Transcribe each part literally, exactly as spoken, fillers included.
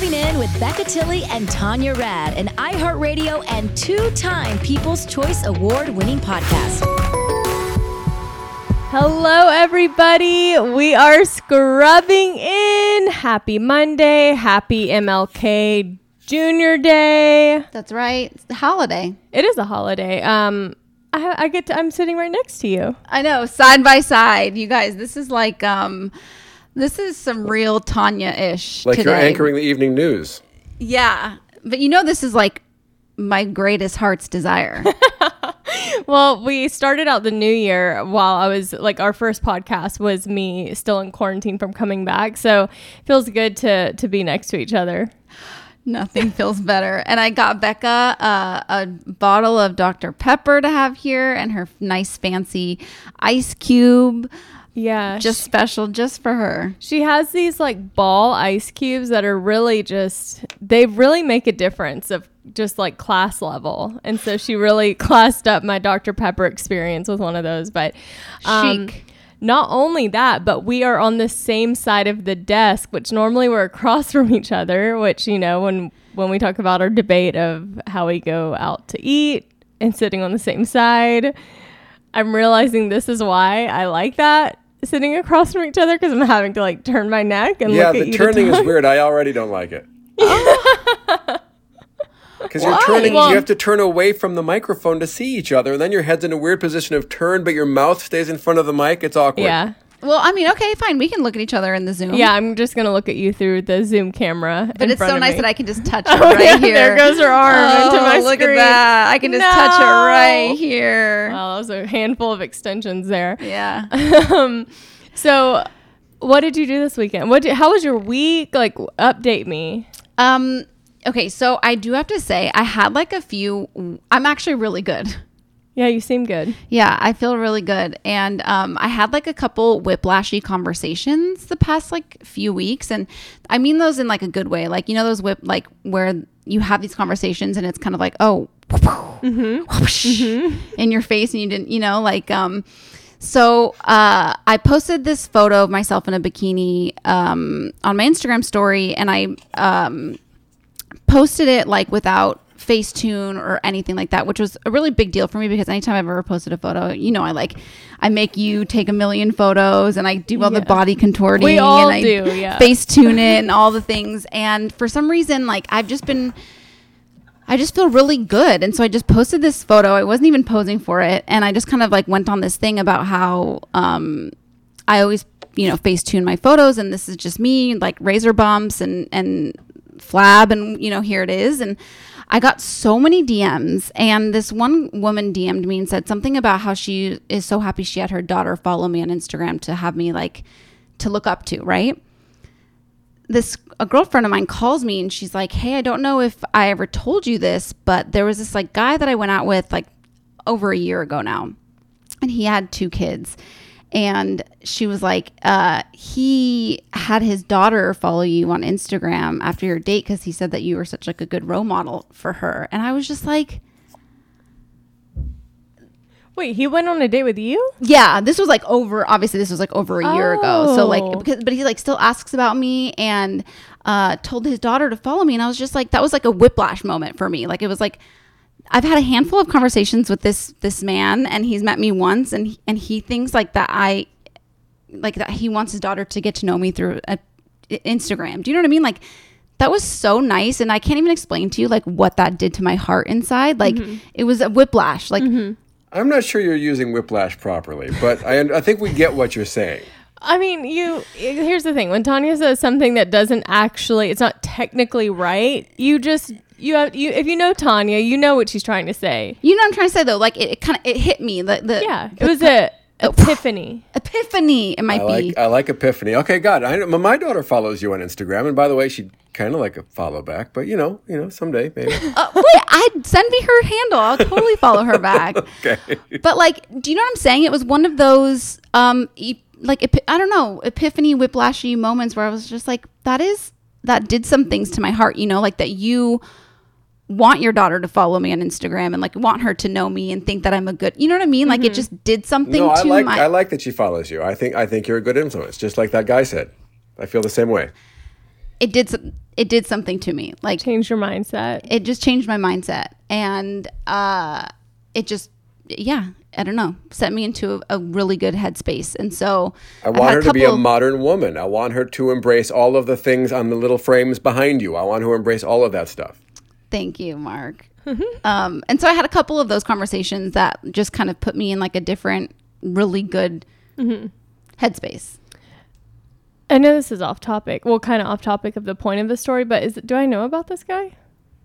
Scrubbing In with Becca Tilley and Tanya Rad, an iHeartRadio and two-time People's Choice Award-winning podcast. Hello, everybody. We are scrubbing in. Happy Monday. Happy M L K Junior Day. That's right. It's the holiday. It is a holiday. Um, I, I get to, I'm sitting right next to you. I know, side by side. You guys, this is like, um, this is some real Tanya-ish Like today. you're anchoring the evening news. Yeah. But you know, this is like my greatest heart's desire. Well, we started out the new year while I was like, our first podcast was me still in quarantine from coming back. So it feels good to, to be next to each other. Nothing feels better. And I got Becca uh, a bottle of Doctor Pepper to have here and her nice fancy ice cube. Yeah. Just special just for her. She has these like ball ice cubes that are really just, they really make a difference of just like class level. And so she really classed up my Doctor Pepper experience with one of those. But um, Chic. Not only that, but we are on the same side of the desk, which normally we're across from each other, which, you know, when, when we talk about our debate of how we go out to eat and sitting on the same side, I'm realizing this is why I like that, sitting across from each other, because I'm having to like turn my neck and Yeah, look at the you. turning to is weird. I already don't like it. Because you're Why? turning, Well- you have to turn away from the microphone to see each other, and then your head's in a weird position of turn, but your mouth stays in front of the mic. It's awkward. Yeah. Well, I mean, okay, fine. We can look at each other in the Zoom. Yeah, I'm just going to look at you through the Zoom camera. But in it's front so of nice me. that I can just touch her Oh, right yeah, here. there goes her arm oh, into my look screen. at that. I can just touch her No. right here. Wow, that was a handful of extensions there. Yeah. um, so what did you do this weekend? What? Did, how was your week? Like, update me. Um. Okay, so I do have to say I had like a few. I'm actually really good. Yeah, you seem good. Yeah, I feel really good, and um, I had like a couple whiplashy conversations the past like few weeks, and I mean those in like a good way. Like, you know, those whip like where you have these conversations and it's kind of like, oh, mm-hmm. whoosh, mm-hmm. in your face, and you didn't, you know, like um. So uh, I posted this photo of myself in a bikini um, on my Instagram story, and I um, posted it like without Facetune or anything like that, which was a really big deal for me because anytime I've ever posted a photo, you know, I like I make you take a million photos and I do all Yeah. the body contorting. We all and I do, yeah. Facetune it and all the things. And for some reason, like I've just been. I just feel really good. And so I just posted this photo. I wasn't even posing for it. And I just kind of like went on this thing about how um, I always, you know, Facetune my photos. And this is just me, like razor bumps and, and flab. And, you know, here it is. And I got so many D Ms. And this one woman D M'd me and said something about how she is so happy she had her daughter follow me on Instagram to have me like to look up to, right? This a girlfriend of mine calls me and she's like, hey, I don't know if I ever told you this, but there was this like guy that I went out with like over a year ago now, and he had two kids. And she was like, uh, he had his daughter follow you on Instagram after your date because he said that you were such like a good role model for her. And I was just like, Wait, he went on a date with you? yeah, this was like over, obviously this was like over a year ago. So Oh. like, because, but he like still asks about me and uh, told his daughter to follow me. And I was just like, that was like a whiplash moment for me. Like, it was like, I've had a handful of conversations with this, this man, and he's met me once, and he, and he thinks like that I, like that he wants his daughter to get to know me through a, Instagram. Do you know what I mean? Like, that was so nice. And I can't even explain to you like what that did to my heart inside. Like mm-hmm. it was a whiplash. Like, mm-hmm. I'm not sure you're using whiplash properly, but I, I think we get what you're saying. I mean, you, here's the thing. When Tanya says something that doesn't actually, it's not technically right, you just, you have, you, if you know Tanya, you know what she's trying to say. you know what I'm trying to say though? Like it, it kind of, it hit me. The, the Yeah. It the- was a epiphany. epiphany. It might I like be. I like epiphany. Okay, God, I know, my daughter follows you on Instagram, and by the way, she kind of like a follow back, but you know, you know, someday maybe. Uh, wait, I'd send me her handle. I'll totally follow her back. Okay. But like, do you know what I'm saying? It was one of those, um, e- like, epi- I don't know, epiphany, whiplashy moments where I was just like, that is, that did some things to my heart, you know, like that you want your daughter to follow me on Instagram and like want her to know me and think that I'm a good, you know what I mean? Like Mm-hmm. it just did something No, I to like my, I like that she follows you. I think I think you're a good influence, just like that guy said. I feel the same way. it did some- it did something to me. Like Change your mindset. it just changed my mindset, and uh, it just yeah, I don't know, set me into a, a really good headspace. And so I I've want had her to be a couple- modern woman. I want her to embrace all of the things on the little frames behind you. I want her to embrace all of that stuff. Thank you, Mark. um, and so I had a couple of those conversations that just kind of put me in like a different, really good Mm-hmm. headspace. I know this is off topic. Well, kind of off topic of the point of the story, but is it, do I know about this guy?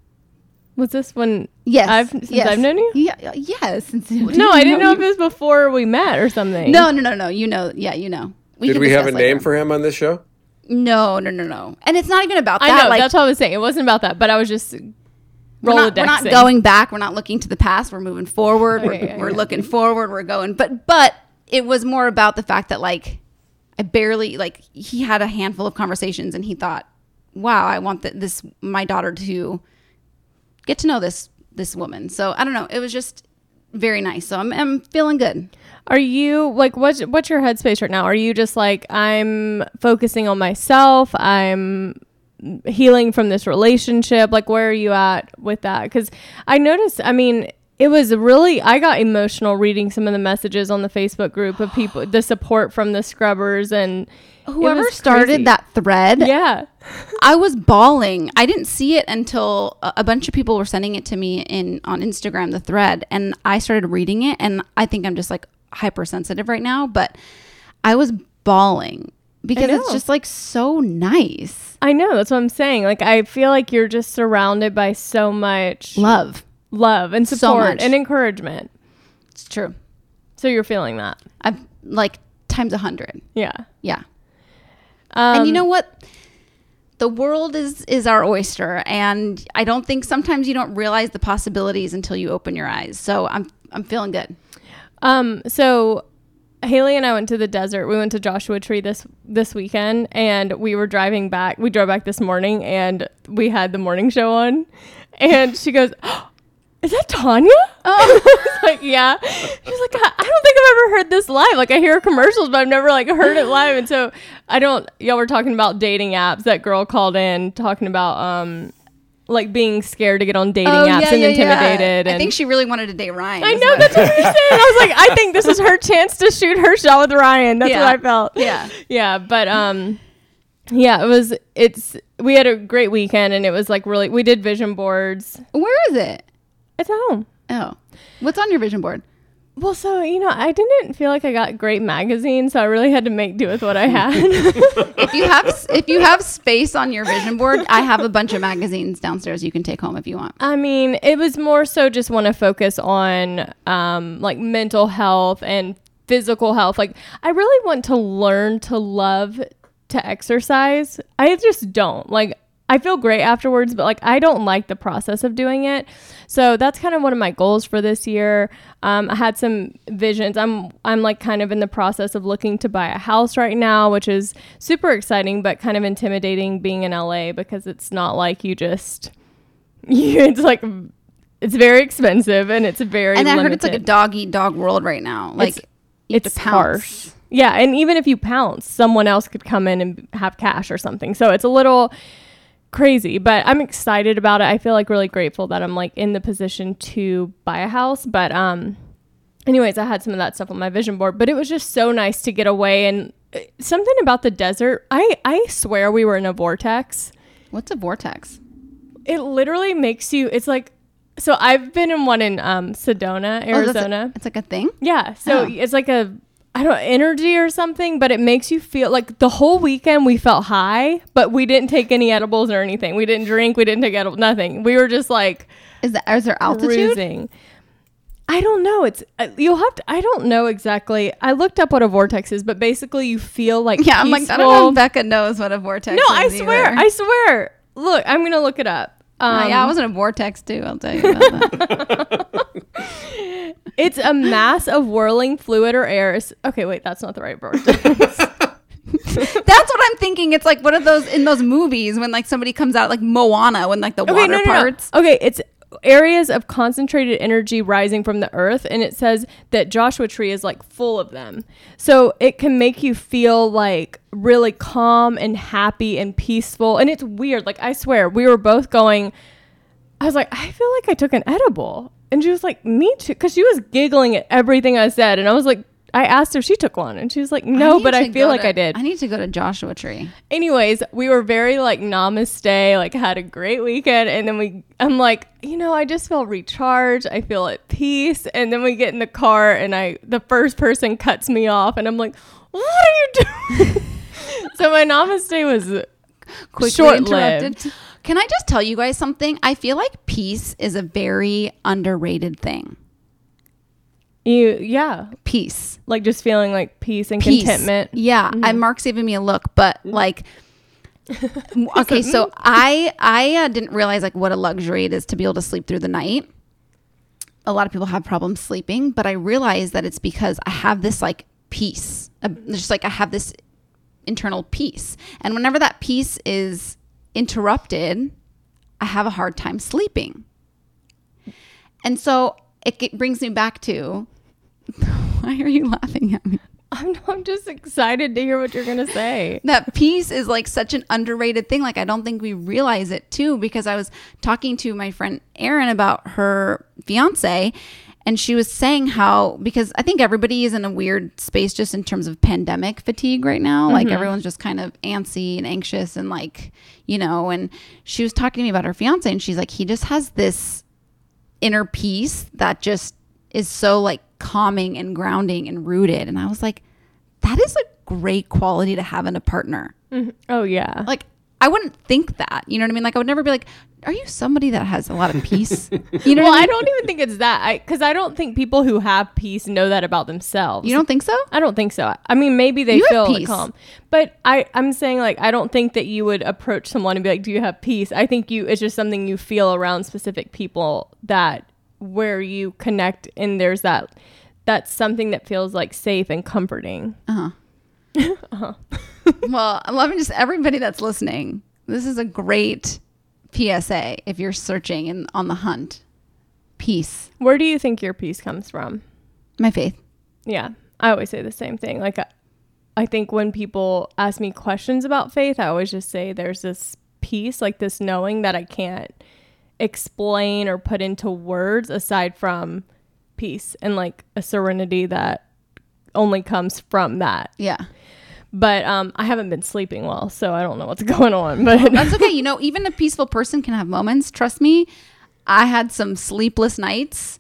Was this when Yes, I've since yes. I've known you? Yeah, yes. Since, No, I didn't know if it was before we met or something. No, no, no, no. You know, yeah, you know. Did can we have a discuss name later. for him on this show? No, no, no, no. And it's not even about I that. know like, that's what I was saying. It wasn't about that, but I was just we're not, we're not Rolodexing. going back. We're not looking to the past. We're moving forward. Okay, we're yeah, we're yeah. looking forward. We're going. But but it was more about the fact that like I barely like he had a handful of conversations and he thought, wow, I want th- this my daughter to get to know this this woman. So I don't know. It was just very nice. So I'm I'm feeling good. Are you like what's what's your headspace right now? Are you just like I'm focusing on myself? I'm healing from this relationship. Like where are you at with that? Because I noticed. I mean, it was really. I got emotional reading some of the messages on the Facebook group of people, the support from the scrubbers and it Whoever was started crazy. that thread, Yeah. I was bawling. I didn't see it until a, a bunch of people were sending it to me in on Instagram, the thread, and I started reading it. And I think I'm just like hypersensitive right now, but I was bawling because it's know. just like so nice. I know. That's what I'm saying. Like I feel like you're just surrounded by so much Love. love and So support much. and encouragement. It's true. So you're feeling that. I've like times a hundred. Yeah. Yeah. Um, and you know what? The world is is our oyster, and I don't think sometimes you don't realize the possibilities until you open your eyes. So I'm I'm feeling good. Um, so Haley and I went to the desert. We went to Joshua Tree this this weekend, and we were driving back. We drove back this morning, and we had the morning show on. And she goes, oh, "Is that Tanya?" Oh, I was like, "Yeah." She's like, I, "I don't think I've ever heard this live. Like, I hear commercials, but I've never like heard it live." And so I don't. Y'all were talking about dating apps. That girl called in talking about um. like being scared to get on dating apps and intimidated. I And think she really wanted to date Ryan. I is know what- that's what you're saying. I was like, I think this is her chance to shoot her shot with Ryan. That's Yeah. what I felt. Yeah. Yeah. But um yeah, it was it's we had a great weekend and it was like really we did vision boards. Where is it? It's at home. Oh, what's on your vision board? Well, so you know, I didn't feel like I got great magazines, so I really had to make do with what I had. If you have if you have space on your vision board, I have a bunch of magazines downstairs you can take home if you want. I mean, it was more so just want to focus on um, like mental health and physical health. Like, I really want to learn to love to exercise. I just don't. Like, I feel great afterwards, but like I don't like the process of doing it. So that's kind of one of my goals for this year. Um, I had some visions. I'm I'm like kind of in the process of looking to buy a house right now, which is super exciting, but kind of intimidating being in L A because it's not like you just you, it's like it's very expensive and it's very And I limited. heard it's like a dog eat dog world right now. Like It's- you have it's to pounce. harsh. Yeah, and even if you pounce, someone else could come in and have cash or something. So it's a little crazy, but I'm excited about it. I feel like really grateful that I'm like in the position to buy a house. But um anyways, I had some of that stuff on my vision board, but it was just so nice to get away and uh, something about the desert. I I swear we were in a vortex. What's a vortex? It literally makes you it's like so I've been in one in um Sedona, Oh, that's a- Arizona. it's like a thing. Yeah. So Oh. it's like a, I don't know, energy or something, but it makes you feel like the whole weekend we felt high, but we didn't take any edibles or anything. We didn't drink. We didn't take edibles, nothing. We were just like Is that is there altitude? cruising. I don't know. It's, uh, you'll have to, I don't know exactly. I looked up what a vortex is, but basically you feel like Yeah, I'm like I don't know peaceful. if Becca knows what a vortex No, is. I swear. either. I swear. Look, I'm going to look it up. Um, Uh, yeah, I was in a vortex too. I'll tell you about that. It's a mass of whirling fluid or air. It's- Okay, wait, that's not the right word. That's what I'm thinking. It's like one of those in those movies when like somebody comes out like Moana when like the Okay, water no, no, no. parts. Okay, it's areas of concentrated energy rising from the earth, and it says that Joshua Tree is like full of them. So it can make you feel like really calm and happy and peaceful. And it's weird. Like, I swear, we were both going, I was like, I feel like I took an edible. And she was like, me too. Because she was giggling at everything I said. And I was like, I asked her if she took one. And she was like, no, I but I feel like to, I did. I need to go to Joshua Tree. Anyways, we were very like namaste, like had a great weekend. And then we, I'm like, you know, I just feel recharged. I feel at peace. And then we get in the car and I, the first person cuts me off. And I'm like, what are you doing? So my namaste was Quickly short-lived. interrupted. Can I just tell you guys something? I feel like peace is a very underrated thing. You, yeah. Peace. Like just feeling like peace and Peace. contentment. Yeah. Mm-hmm. I, Mark's giving me a look, but like, okay, so I, I uh, didn't realize like what a luxury it is to be able to sleep through the night. A lot of people have problems sleeping, but I realized that it's because I have this like peace, uh, just like I have this internal peace. And whenever that peace is interrupted, I have a hard time sleeping. And so it, it brings me back to, why are you laughing at me? I'm, I'm just excited to hear what you're going to say. That peace is like such an underrated thing. Like, I don't think we realize it too, because I was talking to my friend Erin about her fiance, and she was saying how, because I think everybody is in a weird space just in terms of pandemic fatigue right now. Mm-hmm. Like everyone's just kind of antsy and anxious and like, you know, and she was talking to me about her fiance, and she's like, he just has this inner peace that just is so like calming and grounding and rooted. And I was like, that is a great quality to have in a partner. Mm-hmm. Oh yeah. Like, I wouldn't think that, you know what I mean? Like, I would never be like, are you somebody that has a lot of peace? You know well, what I, I mean? don't even think it's that. I Because I don't think people who have peace know that about themselves. You don't think so? I don't think so. I mean, maybe they You have feel peace. calm. But I, I'm saying, like, I don't think that you would approach someone and be like, do you have peace? I think you it's just something you feel around specific people that where you connect, and there's that, that's something that feels like safe and comforting. Uh-huh. uh-huh. Well, I love just everybody that's listening. This is a great P S A if you're searching and on the hunt. Peace. Where do you think your peace comes from? My faith. Yeah, I always say the same thing. Like, I, I think when people ask me questions about faith, I always just say there's this peace, like this knowing that I can't explain or put into words aside from peace, and like a serenity that only comes from that. Yeah. But um, I haven't been sleeping well, so I don't know what's going on. But that's okay. You know, even a peaceful person can have moments. Trust me, I had some sleepless nights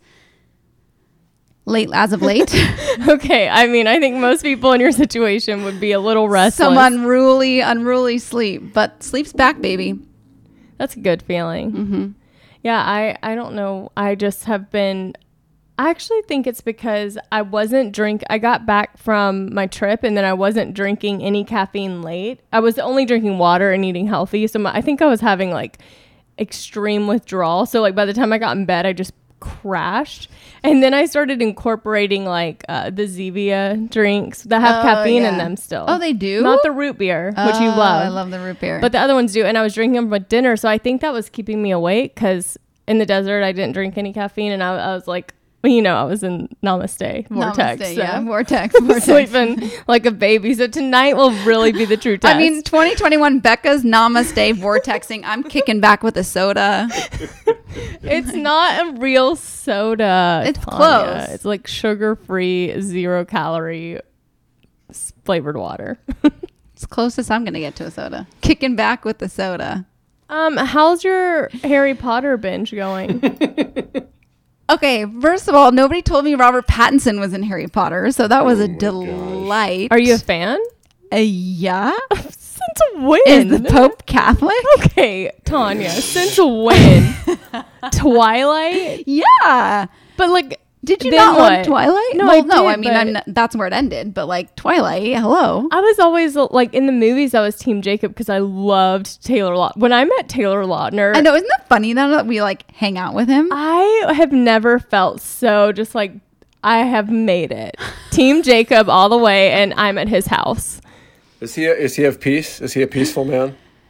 late as of late. Okay, I mean, I think most people in your situation would be a little restless. Some unruly, unruly sleep, but sleep's back, baby. That's a good feeling. Mm-hmm. Yeah, I, I don't know. I just have been... I actually think it's because I wasn't drink. I got back from my trip, and then I wasn't drinking any caffeine late. I was only drinking water and eating healthy. So my, I think I was having like extreme withdrawal. So like by the time I got in bed, I just crashed. And then I started incorporating like uh, the Zevia drinks that have Oh, caffeine yeah. in them still. Oh, they do? Not the root beer, which you Oh, love. I love the root beer. But the other ones do. And I was drinking them with dinner. So I think that was keeping me awake, because in the desert, I didn't drink any caffeine. And I, I was like, well, you know, I was in Namaste Vortex. Namaste, so yeah, Vortex. Vortex. sleeping like a baby. So tonight will really be the true test. I mean, twenty twenty-one Becca's Namaste Vortexing. I'm kicking back with a soda. it's not a real soda. It's Tanya. close. It's like sugar-free, zero-calorie s- flavored water. It's closest I'm going to get to a soda. Kicking back with the soda. um, how's your Harry Potter binge going? Okay, first of all, nobody told me Robert Pattinson was in Harry Potter, so that was Oh a my delight. Are you a fan? Uh, yeah? Since when? Is the Pope Catholic? Okay, Tanya. Since when? Twilight? Yeah. But like, Did you then not what? love Twilight? No, well, I no. did, I mean, but- I'm not, that's where it ended. But like Twilight, hello. I was always like in the movies. I was Team Jacob because I loved Taylor Lautner. When I met Taylor Lautner, I know, isn't that funny though, that we like hang out with him? I have never felt so just like I have made it. Team Jacob all the way, and I'm at his house. Is he a, is he have peace? Is he a peaceful man?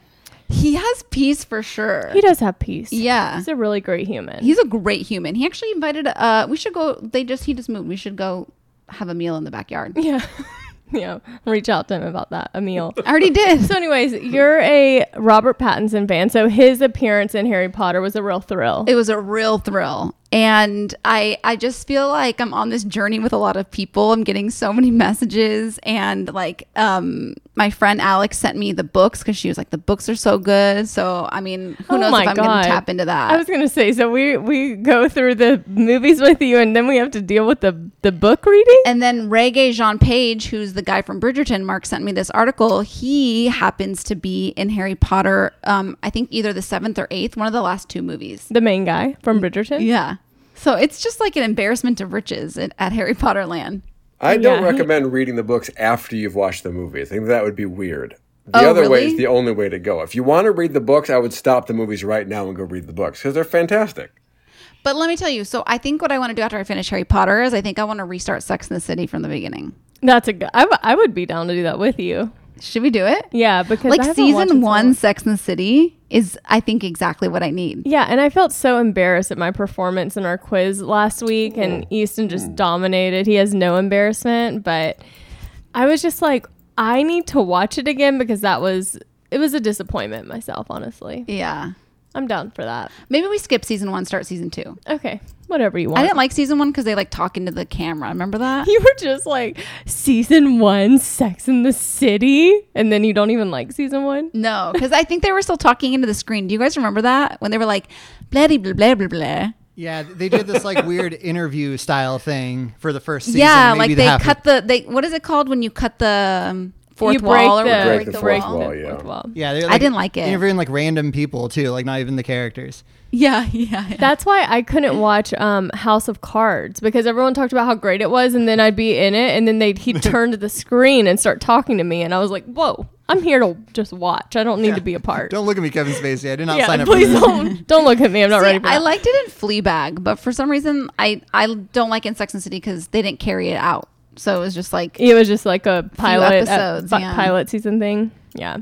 He has peace for sure. He does have peace. Yeah. He's a really great human. He's a great human. He actually invited, uh, we should go, they just, he just moved. We should go have a meal in the backyard. yeah. Yeah. Reach out to him about that. A meal. I already did. So anyways, you're a Robert Pattinson fan. So his appearance in Harry Potter was a real thrill. It was a real thrill. And I I just feel like I'm on this journey with a lot of people. I'm getting so many messages. And like um, my friend Alex sent me the books because she was like, the books are so good. So, I mean, who Oh knows my if I'm going God. to tap into that. I was going to say, so we, we go through the movies with you and then we have to deal with the, the book reading? And then Reggae Jean Page, who's the guy from Bridgerton, Mark sent me this article. He happens to be in Harry Potter, um, I think either the seventh or eighth, one of the last two movies. The main guy from Bridgerton? Yeah. So it's just like an embarrassment of riches at, at Harry Potter land. I don't Yeah. recommend reading the books after you've watched the movie. I think that would be weird. The Oh, other way really? is the only way to go. If you want to read the books, I would stop the movies right now and go read the books because they're fantastic. But let me tell you, so I think what I want to do after I finish Harry Potter is I think I want to restart Sex and the City from the beginning. That's a good, I, w- I would be down to do that with you. Should we do it? Yeah, because I Like haven't watched it season so one, long. Sex and the City is, I think, exactly what I need. Yeah, and I felt so embarrassed at my performance in our quiz last week, and Easton just dominated. He has no embarrassment, but I was just like, I need to watch it again because that was, it was a disappointment myself, honestly. Yeah. I'm down for that. Maybe we skip season one, start season two. Okay, whatever you want. I didn't like season one because they like talk into the camera. Remember that? You were just like, season one, Sex in the City, and then you don't even like season one? No, because I think they were still talking into the screen. Do you guys remember that? When they were like, blah, blah, blah, blah, blah. Yeah, they did this like weird interview style thing for the first season. Yeah, maybe like the they half- cut the, they. what is it called when you cut the um, fourth You break wall? Or the, Break the fourth wall, yeah. fourth wall. Yeah, they're, I like, didn't like it. Interviewing like random people too, like not even the characters. Yeah, yeah, yeah. That's why I couldn't watch um, House of Cards because everyone talked about how great it was, and then I'd be in it, and then they'd he'd turn to the screen and start talking to me, and I was like, "Whoa, I'm here to just watch. I don't need to be a part." Don't look at me, Kevin Spacey. I did not yeah, sign up please for this. don't don't look at me. I'm not See, ready for that. I liked it in Fleabag, but for some reason, I, I don't like it in Sex and the City because they didn't carry it out. So it was just like, It was just like a pilot episodes, ep- yeah. pilot season thing. Yeah.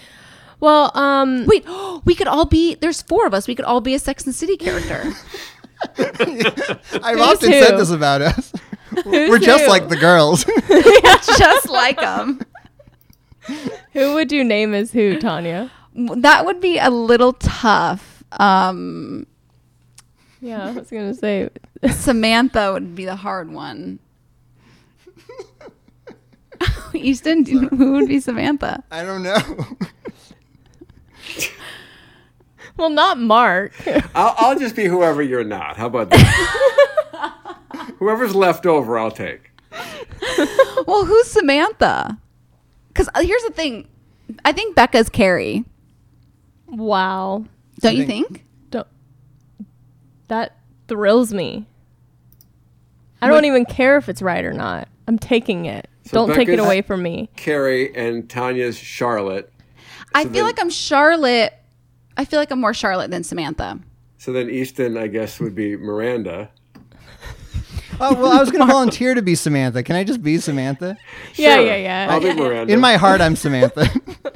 Well, um, wait, we could all be, there's four of us. We could all be a Sex and the City character. I've Who's often who? said this about us. We're just who? like the girls. Just like them. who would you name as who, Tanya? That would be a little tough. Um, Yeah, I was gonna say. Samantha would be the hard one. Easton, do you- who would be Samantha? I don't know. Well, not Mark. I'll, I'll just be whoever you're not. How about that? Whoever's left over, I'll take. Well, who's Samantha? Because here's the thing. I think Becca's Carrie. Wow. Don't I you think- think? Don't. That thrills me. I don't even care if it's right or not. I'm taking it. So Don't take it Becca's- away from me. Carrie and Tanya's Charlotte. I So feel then- like I'm Charlotte. I feel like I'm more Charlotte than Samantha. So then Easton, I guess, would be Miranda. Oh, well, I was going to volunteer to be Samantha. Can I just be Samantha? Yeah, Sure, yeah, yeah. I'll be Miranda. In my heart, I'm Samantha.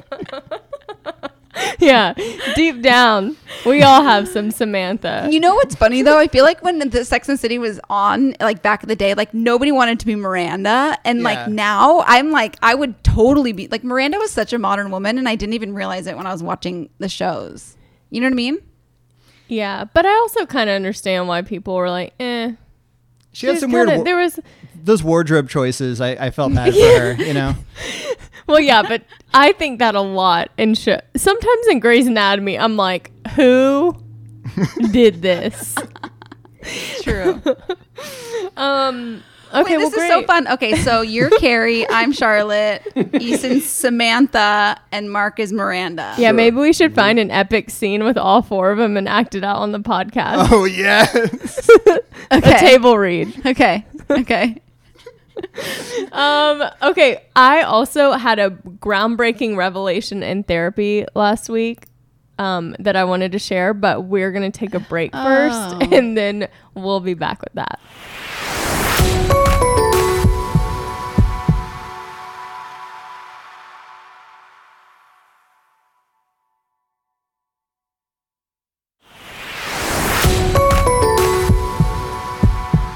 Yeah. Deep down, we all have some Samantha. You know what's funny though? I feel like when the Sex and the City was on, like back in the day, like nobody wanted to be Miranda, and Yeah. like now, I'm like, I would totally be like Miranda was such a modern woman, and I didn't even realize it when I was watching the shows. You know what I mean? Yeah, but I also kind of understand why people were like, eh. She had There's some kinda- weird, wa- There was, those wardrobe choices. I, I felt bad for her, you know? well, yeah, but I think that a lot in show. Sometimes in Grey's Anatomy, I'm like, who did this? True. Um. Okay, Wait, this well, is so great. fun. Okay, so you're Carrie, I'm Charlotte, Easton's Samantha, and Mark is Miranda. Yeah, Sure. maybe we should find an epic scene with all four of them and act it out on the podcast. Oh, yes. A Okay. table read. Okay. Okay. Um, okay, I also had a groundbreaking revelation in therapy last week um, that I wanted to share, but we're going to take a break first, Oh. and then we'll be back with that.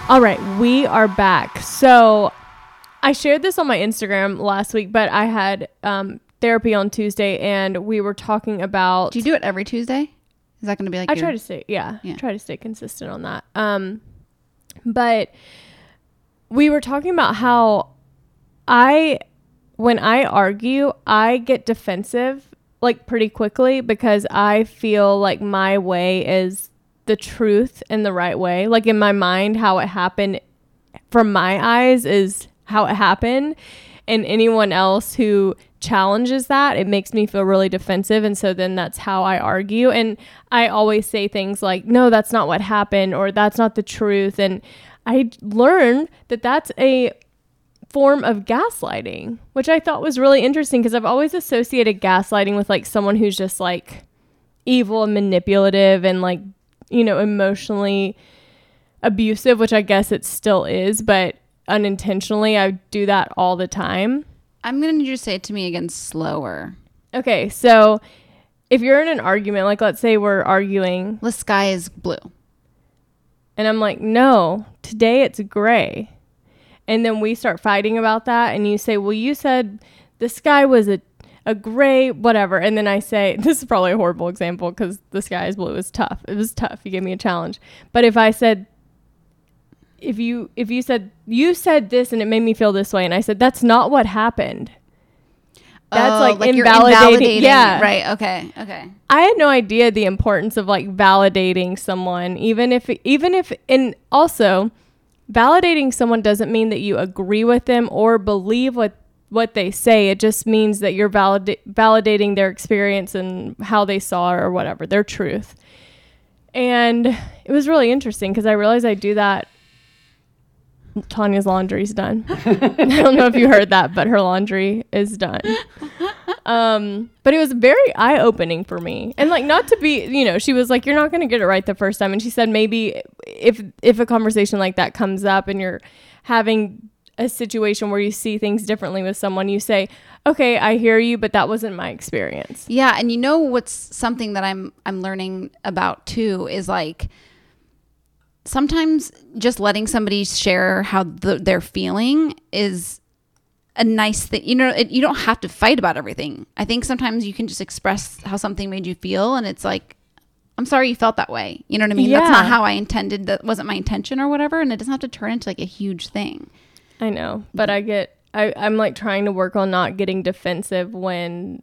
All right, we are back. So I shared this on my Instagram last week, but I had um, therapy on Tuesday, and we were talking about. Do you do it every Tuesday? Is that going to be like? I your- try to stay, yeah, Yeah. try to stay consistent on that. Um, but we were talking about how I, when I argue, I get defensive like pretty quickly because I feel like my way is the truth and the right way. Like in my mind, how it happened from my eyes is how it happened. And anyone else who challenges that, it makes me feel really defensive. And so then that's how I argue. And I always say things like, no, that's not what happened, or that's not the truth. And I learned that that's a form of gaslighting, which I thought was really interesting because I've always associated gaslighting with like someone who's just like evil and manipulative and like, you know, emotionally abusive, which I guess it still is, but unintentionally I do that all the time. I'm going to need you to say it to me again slower. Okay, so if you're in an argument, like let's say we're arguing The sky is blue. and I'm like, no, today it's gray. And then we start fighting about that and you say, well, you said the sky was a a gray, whatever. And then I say, this is probably a horrible example because the sky is blue is tough. It was tough. You gave me a challenge. But if I said, if you, if you said, you said this and it made me feel this way. And I said, that's not what happened. That's Oh, like, you're invalidating. Yeah. Right. Okay. Okay. I had no idea the importance of like validating someone, even if, even if, and also validating someone doesn't mean that you agree with them or believe what what they say. It just means that you're valid- validating their experience and how they saw it or whatever, their truth. And it was really interesting because I realized I do that. Tanya's laundry's done. I don't know if you heard that, but her laundry is done. Um, but it was very eye-opening for me. And like, not to be, you know, she was like, you're not going to get it right the first time. And she said, maybe if, if a conversation like that comes up and you're having a situation where you see things differently with someone, you say, okay, I hear you, but that wasn't my experience. Yeah, and you know what's something that I'm I'm learning about too is like sometimes just letting somebody share how the, they're feeling is a nice thing. You know, it, you don't have to fight about everything. I think sometimes you can just express how something made you feel, and it's like, I'm sorry you felt that way. You know what I mean? Yeah. That's not how I intended. That wasn't my intention or whatever, and it doesn't have to turn into like a huge thing. I know, but I get, I, I'm like trying to work on not getting defensive when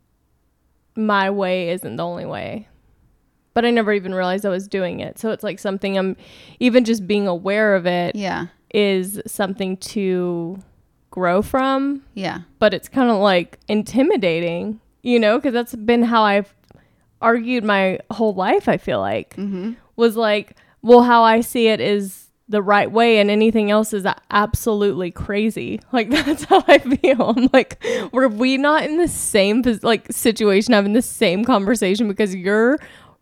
my way isn't the only way. But I never even realized I was doing it. So it's like something I'm, even just being aware of it Yeah. is something to grow from. Yeah. But it's kind of like intimidating, you know, because that's been how I've argued my whole life, I feel like. Mm-hmm. Was like, well, how I see it is the right way and anything else is absolutely crazy. Like, that's how I feel. I'm like, were we not in the same like situation having the same conversation because your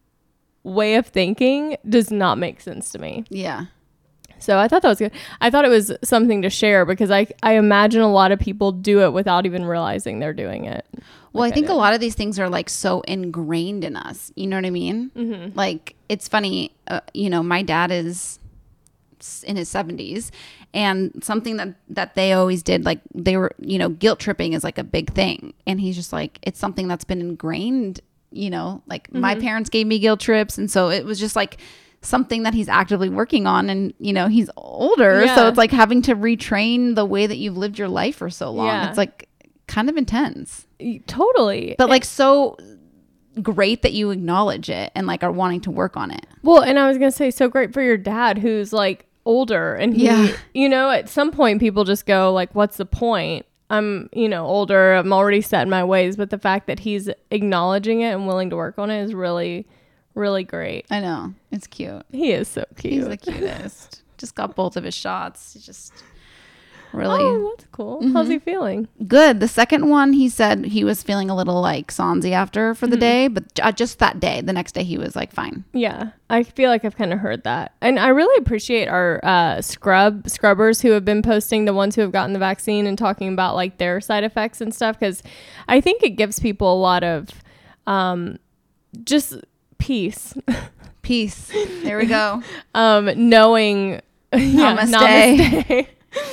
way of thinking does not make sense to me. Yeah. So I thought that was good. I thought it was something to share because I, I imagine a lot of people do it without even realizing they're doing it. Well, Like I think did. a lot of these things are like so ingrained in us. You know what I mean? Mm-hmm. Like, it's funny, uh, you know, my dad is s- in his seventies, and something that, that they always did, like they were, you know, guilt tripping is like a big thing. And he's just like, it's something that's been ingrained, you know, like Mm-hmm. my parents gave me guilt trips. And so it was just like something that he's actively working on. And, you know, he's older. So Yeah. it's like having to retrain the way that you've lived your life for so long. Yeah. It's like kind of intense. Totally. But like so great that you acknowledge it and like are wanting to work on it. Well, and I was going to say, so great for your dad who's like older and he, Yeah. you know, at some point people just go like, what's the point? I'm, you know, older. I'm already set in my ways. But the fact that he's acknowledging it and willing to work on it is really, really great. I know. It's cute. He is so cute. He's the cutest. Just got both of his shots. He's just really Oh, that's cool. Mm-hmm. How's he feeling? good. The second one, he said he was feeling a little like sonzy after for the Mm-hmm. day, but j- uh, just that day, the next day he was like fine. Yeah, I feel like I've kind of heard that. And I really appreciate our uh, scrub scrubbers who have been posting, the ones who have gotten the vaccine and talking about like their side effects and stuff, because I think it gives people a lot of um, just peace. Peace. There we go. um, knowing yeah, Namaste. namaste.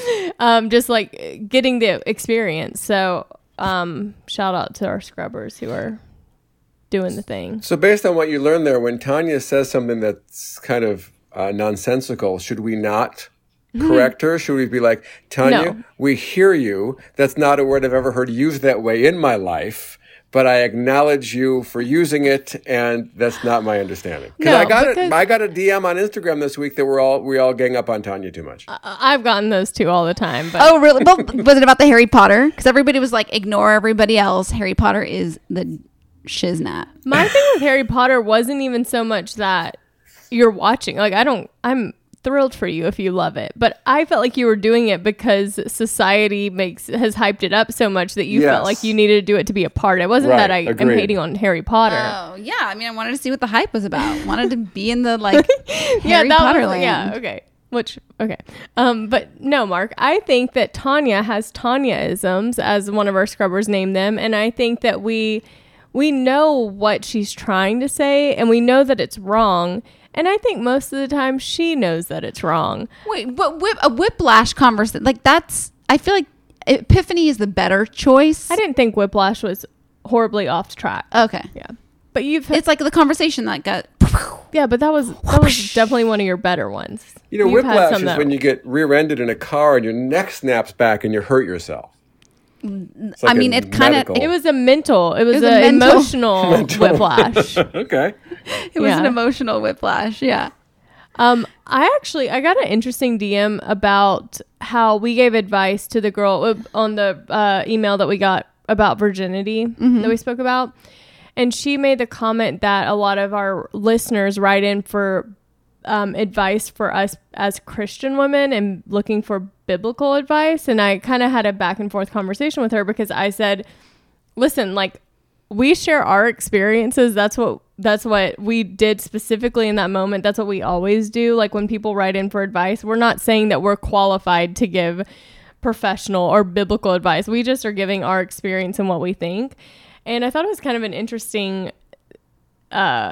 um, just like getting the experience. So um, shout out to our scrubbers who are doing the thing. So based on what you learned there, when Tanya says something that's kind of uh, nonsensical, should we not correct her? Should we be like, Tanya, No. we hear you. That's not a word I've ever heard used that way in my life, but I acknowledge you for using it, and that's not my understanding. Because No, I got because- it. I got a D M on Instagram this week that we're all we all gang up on Tanya too much. I- I've gotten those too all the time. But Oh, really? Well, was it about the Harry Potter? Because everybody was like, ignore everybody else. Harry Potter is the shiznat. my thing with Harry Potter wasn't even so much that you're watching. Like, I don't, I'm thrilled for you if you love it. But I felt like you were doing it because society makes, has hyped it up so much that you Yes. felt like you needed to do it to be a part. It wasn't that I Right, am agreed. hating on Harry Potter. Oh, yeah. I mean, I wanted to see what the hype was about. Wanted to be in the, like, Harry that Potter was, land. yeah, okay. Which, okay. Um, but no, Mark, I think that Tanya has Tanya-isms, as one of our scrubbers named them. And I think that we, we know what she's trying to say, and we know that it's wrong. And I think most of the time she knows that it's wrong. Wait, but whip, a whiplash conversation, like, that's, I feel like Epiphany is the better choice. I didn't think Whiplash was horribly off track. Okay. Yeah. But you've, It's like the conversation that got, yeah, but that was, that was definitely one of your better ones. You know, You've had whiplash some is that- when you get rear-ended in a car and your neck snaps back and you hurt yourself. It's like I mean, a it kinda- medical- It was a mental, it was, was a an mental- emotional whiplash. okay. it was an Yeah. emotional whiplash. Yeah. Um, I actually I got an interesting D M about how we gave advice to the girl uh, on the uh, email that we got about virginity that we spoke about, and she made the comment that a lot of our listeners write in for um, advice for us as Christian women and looking for biblical advice, and I kind of had a back and forth conversation with her because I said, listen, like, we share our experiences. That's what that's what we did specifically in that moment. That's what we always do. Like, when people write in for advice, we're not saying that we're qualified to give professional or biblical advice. We just are giving our experience and what we think. And I thought it was kind of an interesting uh,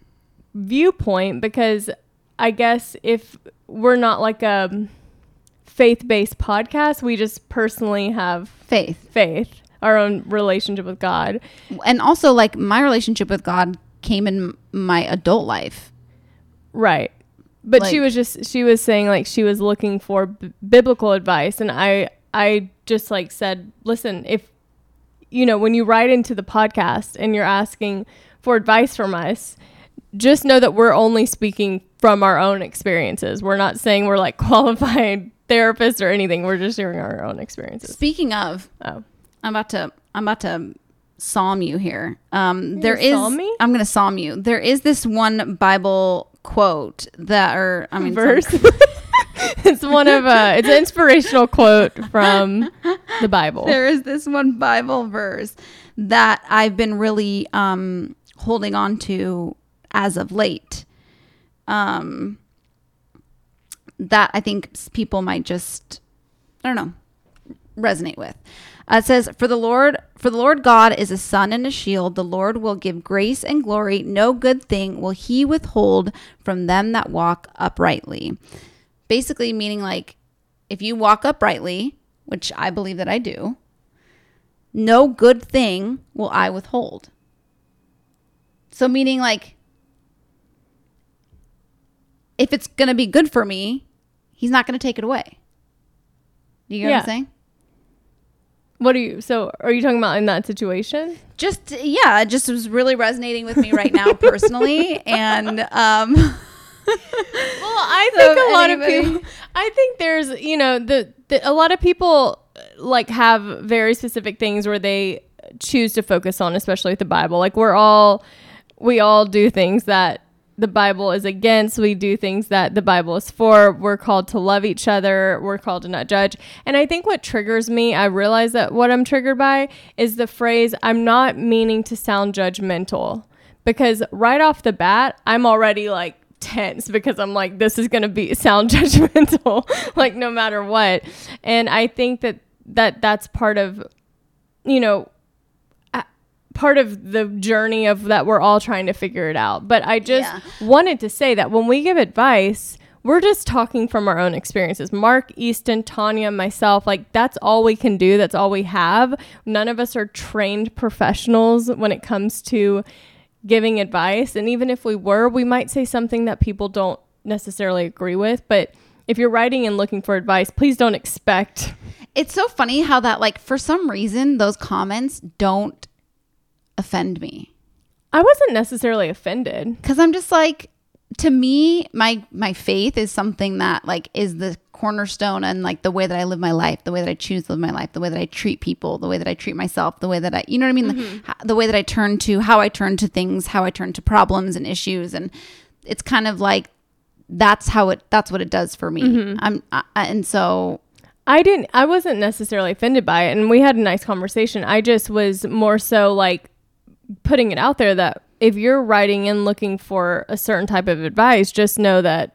viewpoint, because I guess if we're not like a faith-based podcast, we just personally have Faith. faith, our own relationship with God. And also, like, my relationship with God came in my adult life. Right. But she Like- was just, she was saying like she was looking for b- biblical advice. And I, I just like said, listen, if, you know, when you write into the podcast and you're asking for advice from us, just know that we're only speaking from our own experiences. We're not saying we're like qualified therapists or anything. We're just sharing our own experiences. Speaking of, Oh, I'm about to I'm about to psalm you here. Um, there gonna is psalm me? I'm going to psalm you. There is this one Bible quote that, or I mean, verse. some- It's one of uh it's an inspirational quote from the Bible. there is this one Bible verse that I've been really um, holding on to as of late. Um, that I think s- people might just, I don't know, resonate with. Uh, it says, "For the Lord, for the Lord God is a sun and a shield. The Lord will give grace and glory. No good thing will He withhold from them that walk uprightly." Basically, meaning like, if you walk uprightly, which I believe that I do, no good thing will I withhold. So meaning like, if it's going to be good for me, He's not going to take it away. You get what Yeah. I'm saying? What are you so are you talking about in that situation? Just, yeah, it just was really resonating with me right now personally. And, um, Well, I So think a lot of anybody- people I think there's, you know, the, the a lot of people like have very specific things where they choose to focus on, especially with the Bible. Like we're all we all do things that the Bible is against. We do things that the Bible is for. We're called to love each other. We're called to not judge. And I think what triggers me, I realize that what I'm triggered by is the phrase, I'm not meaning to sound judgmental. Because right off the bat, I'm already like tense because I'm like, this is going to be sound judgmental, like no matter what. And I think that, that that's part of, you know, part of the journey of that we're all trying to figure it out. But I just Yeah. wanted to say that when we give advice, we're just talking from our own experiences. Mark, Easton, Tanya, myself, like that's all we can do. That's all we have. None of us are trained professionals when it comes to giving advice. And even if we were, we might say something that people don't necessarily agree with. But if you're writing and looking for advice, please don't expect. It's so funny how that, like, for some reason, those comments don't offend me. I wasn't necessarily offended. Because I'm just like, to me, my my faith is something that like is the cornerstone and like the way that I live my life, the way that I choose to live my life, the way that I treat people, the way that I treat myself, the way that I, you know what I mean? Mm-hmm. The, the way that I turn to, how I turn to things, how I turn to problems and issues. And it's kind of like, that's how it, that's what it does for me. Mm-hmm. I'm, I, and so I didn't, I wasn't necessarily offended by it. And we had a nice conversation. I just was more so like putting it out there that if you're writing and looking for a certain type of advice, just know that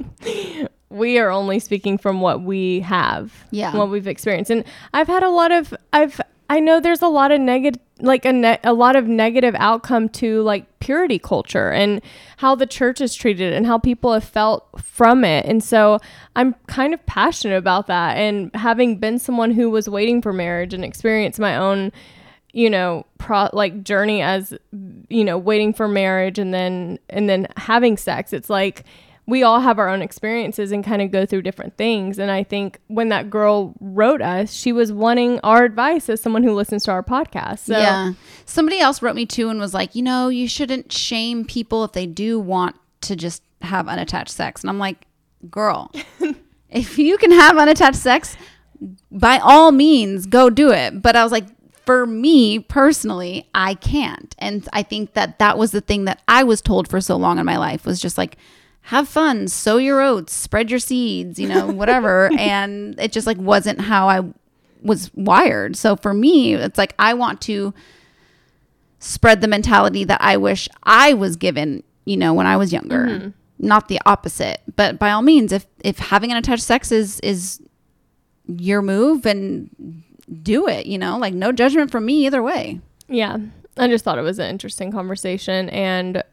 we are only speaking from what we have, yeah, what we've experienced. And I've had a lot of, I've, I know there's a lot of negative, like a, ne- a lot of negative outcome to like purity culture and how the church is treated and how people have felt from it. And so I'm kind of passionate about that. And having been someone who was waiting for marriage and experienced my own, you know, pro like journey as, you know, waiting for marriage and then, and then having sex. It's like, we all have our own experiences and kind of go through different things. And I think when that girl wrote us, she was wanting our advice as someone who listens to our podcast. So. Yeah. Somebody else wrote me too and was like, you know, you shouldn't shame people if they do want to just have unattached sex. And I'm like, girl, if you can have unattached sex, by all means, go do it. But I was like, for me personally, I can't. And I think that that was the thing that I was told for so long in my life was just like, have fun, sow your oats, spread your seeds, you know, whatever. And it just like wasn't how I was wired. So for me, it's like, I want to spread the mentality that I wish I was given, you know, when I was younger, mm-hmm. not the opposite. But by all means, if, if having unattached sex is, is your move, and do it, you know, like no judgment from me either way. Yeah. I just thought it was an interesting conversation, and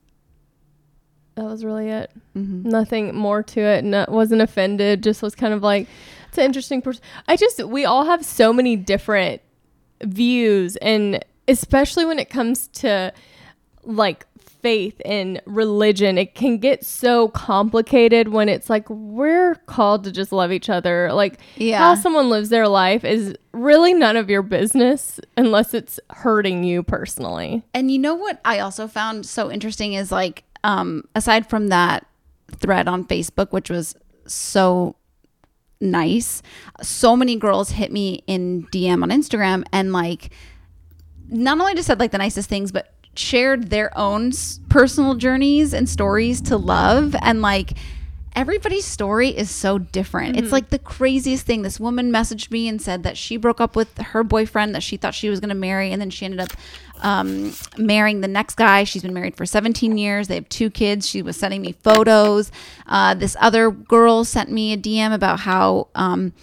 that was really it. Mm-hmm. Nothing more to it. No, wasn't offended. Just was kind of like, it's an interesting person. I just, we all have so many different views, and especially when it comes to like faith and religion, it can get so complicated when it's like we're called to just love each other. Like yeah. how someone lives their life is really none of your business unless it's hurting you personally. And you know what I also found so interesting is like, um, aside from that thread on Facebook, which was so nice, so many girls hit me in D M on Instagram and like not only just said like the nicest things, but shared their own s- personal journeys and stories to love. And like everybody's story is so different. Mm-hmm. It's like the craziest thing. This woman messaged me and said that she broke up with her boyfriend that she thought she was going to marry, and then she ended up um, marrying the next guy. She's been married for seventeen years. They have two kids. She was sending me photos. Uh, this other girl sent me a D M about how um,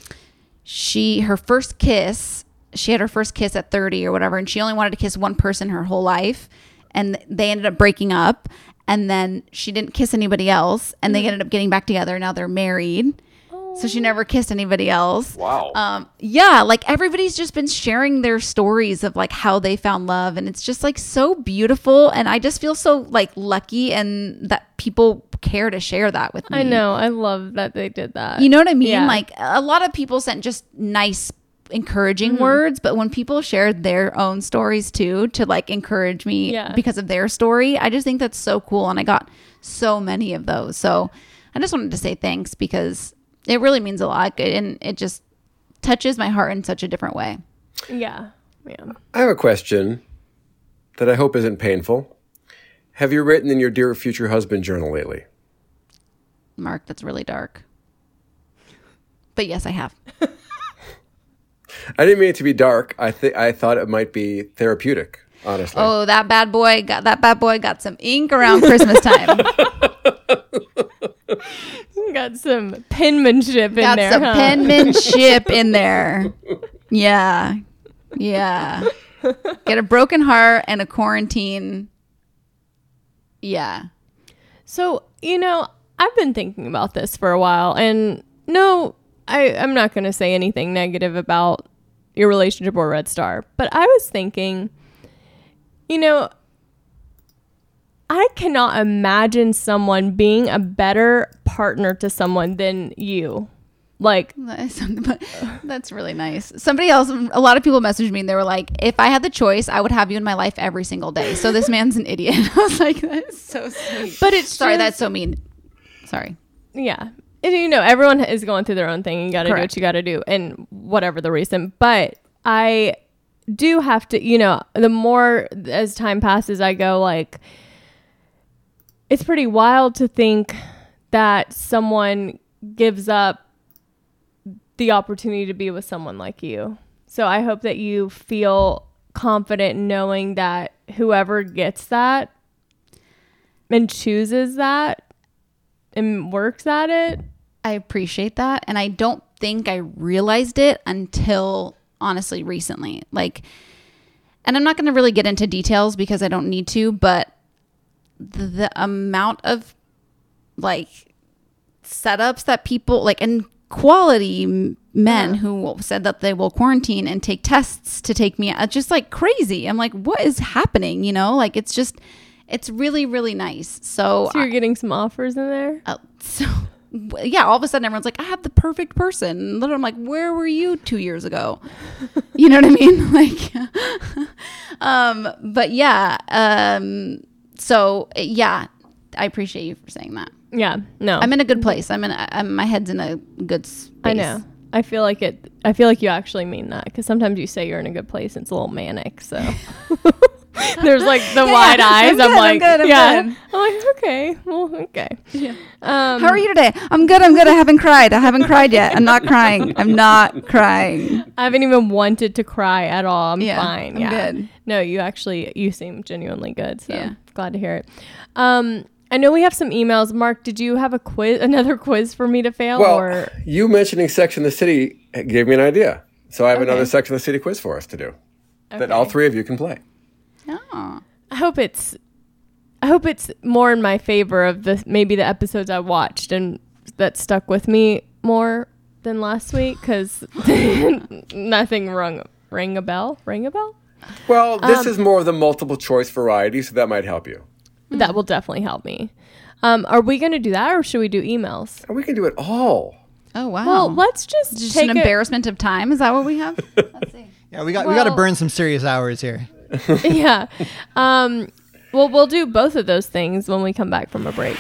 she her first kiss she had her first kiss at thirty or whatever, and she only wanted to kiss one person her whole life, and they ended up breaking up, and then she didn't kiss anybody else, and they ended up getting back together. Now they're married. Oh. So she never kissed anybody else. Wow. Um, yeah, like everybody's just been sharing their stories of like how they found love, and it's just like so beautiful, and I just feel so like lucky and that people care to share that with me. I know. I love that they did that. You know what I mean? Yeah. Like a lot of people sent just nice encouraging mm-hmm. words, but when people shared their own stories too to like encourage me yeah. because of their story, I just think that's so cool, and I got so many of those. So I just wanted to say thanks because it really means a lot, and it just touches my heart in such a different way. Yeah. Yeah. I have a question that I hope isn't painful. Have you written in your Dear Future Husband journal lately? Mark, that's really dark. But yes, I have. I didn't mean it to be dark. I think I thought it might be therapeutic, honestly. Oh, that bad boy got that bad boy got some ink around Christmas time. Got some penmanship in got there. Got some huh? penmanship in there. Yeah. Yeah. Get a broken heart and a quarantine. Yeah. So, you know, I've been thinking about this for a while, and no, I, I'm not going to say anything negative about your relationship or Red Star, but I was thinking, you know, I cannot imagine someone being a better partner to someone than you. Like, that's really nice. Somebody else, a lot of people messaged me and they were like, if I had the choice, I would have you in my life every single day. So this man's an idiot. I was like, that's so sweet. But it's sorry, just, that's so mean. Sorry. Yeah. And, you know, everyone is going through their own thing. You got to do what you got to do, and whatever the reason. But I do have to, you know, the more as time passes, I go like, it's pretty wild to think that someone gives up the opportunity to be with someone like you. So I hope that you feel confident knowing that whoever gets that and chooses that and works at it. I appreciate that. And I don't think I realized it until honestly recently. Like, and I'm not going to really get into details because I don't need to, but the, the amount of like setups that people like, and quality men yeah. who said that they will quarantine and take tests to take me out, just like crazy. I'm like, what is happening? You know, like it's just, it's really, really nice. So, so you're I, getting some offers in there? Uh, so yeah, all of a sudden everyone's like, I have the perfect person. And literally I'm like, where were you two years ago? You know what I mean? Like, um, but yeah, um, so yeah, I appreciate you for saying that. Yeah, no, I'm in a good place. I'm in. A, I'm, my head's in a good space. I know. I feel like it. I feel like you actually mean that, because sometimes you say you're in a good place and it's a little manic. So there's like the yeah, wide eyes. I'm, I'm good, like, I'm good, I'm yeah. Good. I'm like, it's okay. Well, okay. Yeah. Um, How are you today? I'm good. I'm good. I haven't cried. I haven't cried yet. I'm not crying. I'm not crying. I haven't even wanted to cry at all. I'm yeah, fine. I'm yeah. good. No, you actually. You seem genuinely good. So yeah. glad to hear it. Um. I know we have some emails. Mark, did you have a quiz, another quiz for me to fail? Well, or? You mentioning Sex and the City gave me an idea. So I have okay. another Sex and the City quiz for us to do okay. that all three of you can play. Oh. I hope it's I hope it's more in my favor of the maybe the episodes I watched and that stuck with me more than last week, because nothing rung, rang a bell. Ring a bell? Well, this um, is more of the multiple choice variety, so that might help you. That will definitely help me. Um, are we going to do that, or should we do emails? We can do it all. Oh, wow. Well, let's just just take an it. embarrassment of time. Is that what we have? Let's see. Yeah, we got well, we got to burn some serious hours here. Yeah. Um, well, we'll do both of those things when we come back from a break.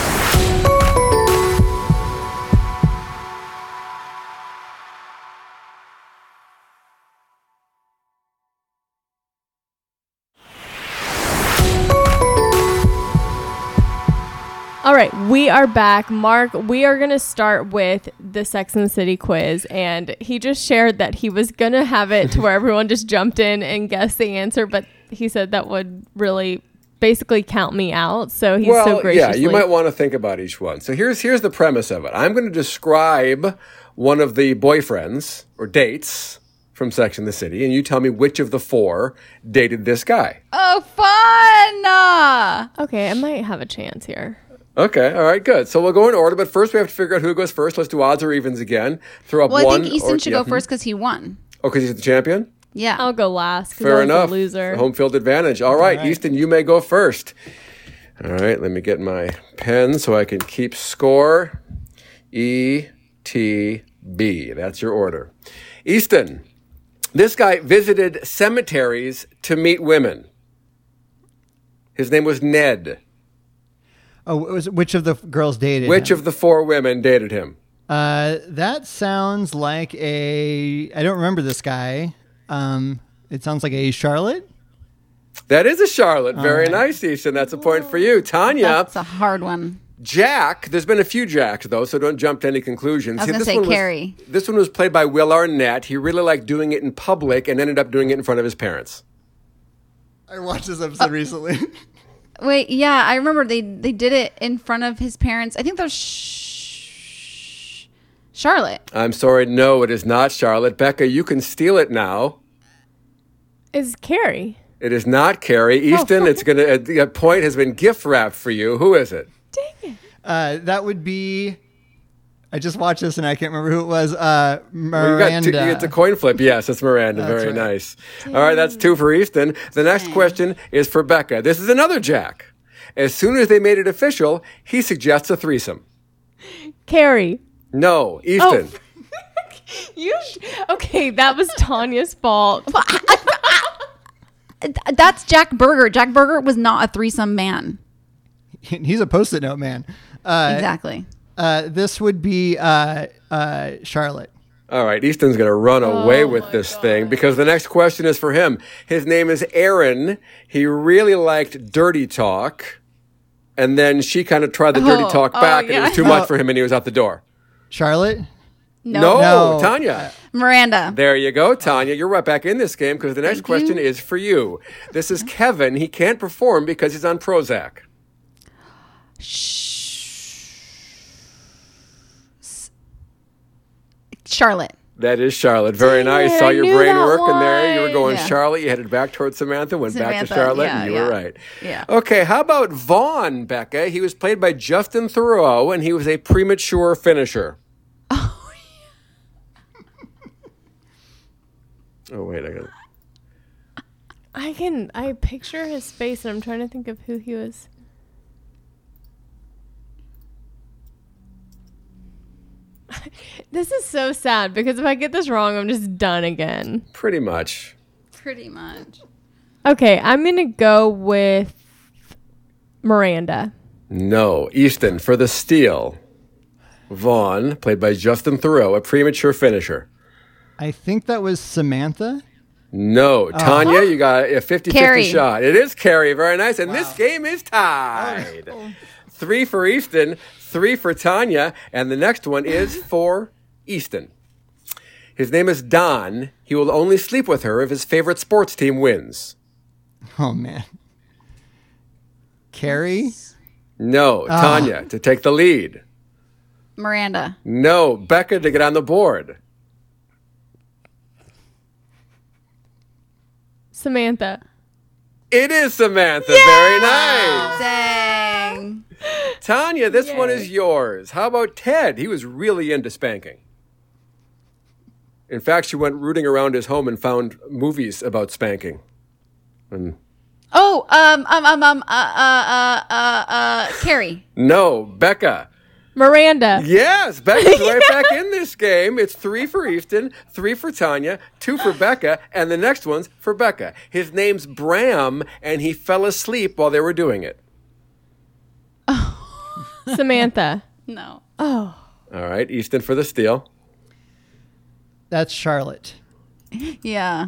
All right, we are back. Mark, we are going to start with the Sex and the City quiz. And he just shared that he was going to have it to where everyone just jumped in and guessed the answer. But he said that would really basically count me out. So he's well, so graciously. Yeah, you might want to think about each one. So here's here's the premise of it. I'm going to describe one of the boyfriends or dates from Sex and the City, and you tell me which of the four dated this guy. Oh, fun! Uh. Okay, I might have a chance here. Okay, all right, good. So we'll go in order, but first we have to figure out who goes first. Let's do odds or evens again. Throw up well, one. I think Easton or, should yeah. go first because he won. Oh, because he's the champion? Yeah. I'll go last because Fair I was enough. the loser. Home field advantage. All right, All right, Easton, you may go first. All right, let me get my pen so I can keep score. E, T, B. That's your order. Easton, this guy visited cemeteries to meet women. His name was Ned. Oh, it was which of the f- girls dated Which him? of the four women dated him? Uh, that sounds like a. I don't remember this guy. Um, it sounds like a Charlotte. That is a Charlotte. Very right. nice, Easton. That's a point for you. Tanya. That's a hard one. Jack. There's been a few Jacks, though, so don't jump to any conclusions. I was going to this say one was- Carrie. This one was played by Will Arnett. He really liked doing it in public and ended up doing it in front of his parents. I watched this episode recently. Wait, yeah, I remember they they did it in front of his parents. I think that was Sh- Charlotte. I'm sorry. No, it is not Charlotte. Becca, you can steal it now. Is Carrie? It is not Carrie. Easton, it's going to, a point has been gift wrapped for you. Who is it? Dang it. Uh, that would be. I just watched this and I can't remember who it was. Uh, Well, you got Miranda. two, you get the coin flip. Yes, it's Miranda. That's Very right. nice. All right, that's two for Easton. The next question is for Becca. This is another Jack. As soon as they made it official, he suggests a threesome. Carrie. No, Easton. You okay? That was Tanya's fault. Th- That's Jack Berger. Jack Berger was not a threesome man. He's a post-it note man. Uh, Exactly. uh, this would be uh, uh, Charlotte. All right, Easton's going to run away with this thing because the next question is for him. His name is Aaron. He really liked dirty talk. And then she kind of tried the dirty Oh, talk oh, back, and it yeah. was too much for him, and he was out the door. Charlotte? No. No, No. Tanya. Miranda. There you go, Tanya. You're right back in this game because the next Thank question you. is for you. This is Kevin. He can't perform because he's on Prozac. Charlotte. That is Charlotte. Very Dang nice. it, Saw I your knew brain that working there. You were one. going Yeah. Charlotte. You headed back towards Samantha, went back to Samantha, Charlotte, yeah, and you yeah. were right. Yeah. Okay, how about Vaughn, Becca? He was played by Justin Theroux, and he was a premature finisher. Oh, wait, I got I can. I picture his face, and I'm trying to think of who he was. This is so sad because if I get this wrong, I'm just done again. pretty much. Pretty much. Okay, I'm gonna go with Miranda. No, Easton for the steal. Vaughn, played by Justin Theroux, a premature finisher. I think that was Samantha. No, Tanya, you got a fifty-fifty Carrie. shot. It is Carrie. Very nice. And this game is tied. Three for Easton, three for Tanya, and the next one is for Easton. His name is Don. He will only sleep with her if his favorite sports team wins. Oh, man. Carrie? No, Tanya to take the lead. Miranda. No, Becca to get on the board. Samantha. It is Samantha. Very nice. Dang. Tanya, this one is yours. How about Ted? He was really into spanking. In fact, she went rooting around his home and found movies about spanking. And Oh, um, um, um, um, uh, uh, uh, uh, uh, Carrie. no, Becca. Miranda. Yes, Becca's right back in this game. It's three for Easton, three for Tanya, two for Becca, and the next one's for Becca. His name's Bram, and he fell asleep while they were doing it. Samantha. No. Oh. All right, Easton for the steal. That's Charlotte. Yeah.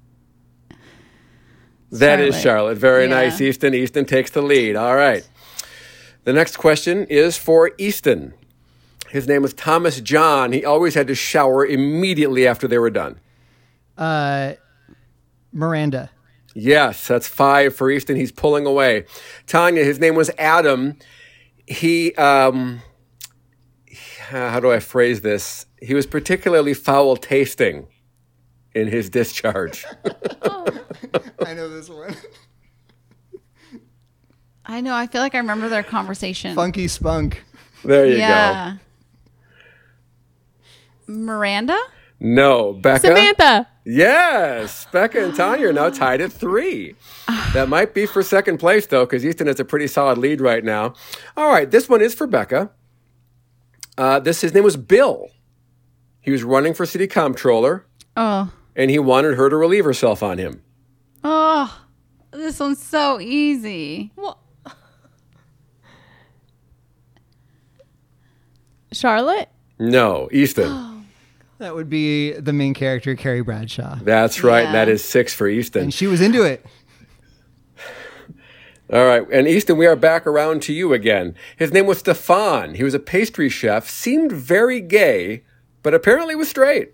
That is Charlotte. Charlotte. Very Yeah. nice, Easton. Easton takes the lead. All right. The next question is for Easton. His name was Thomas John. He always had to shower immediately after they were done. Uh, Miranda. Yes, that's five for Easton. He's pulling away. Tanya, his name was Adam. He, um, how do I phrase this? He was particularly foul tasting in his discharge. I know this one. I know. I feel like I remember their conversation. Funky Spunk. There you yeah. Miranda? go. No, Becca. Samantha. Yes, Becca and Tanya are now tied at three. That might be for second place, though, because Easton has a pretty solid lead right now. All right, this one is for Becca. Uh, this his name was Bill. He was running for city comptroller, Oh. and he wanted her to relieve herself on him. Oh. This one's so easy. Well, Charlotte. No, Easton. That would be the main character, Carrie Bradshaw. That's right. Yeah. That is six for Easton. And she was into it. All right, and Easton, we are back around to you again. His name was Stefan. He was a pastry chef, seemed very gay, but apparently was straight.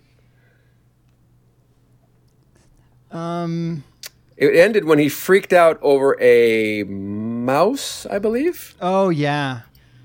Um. It ended when he freaked out over a mouse, I believe. Oh yeah.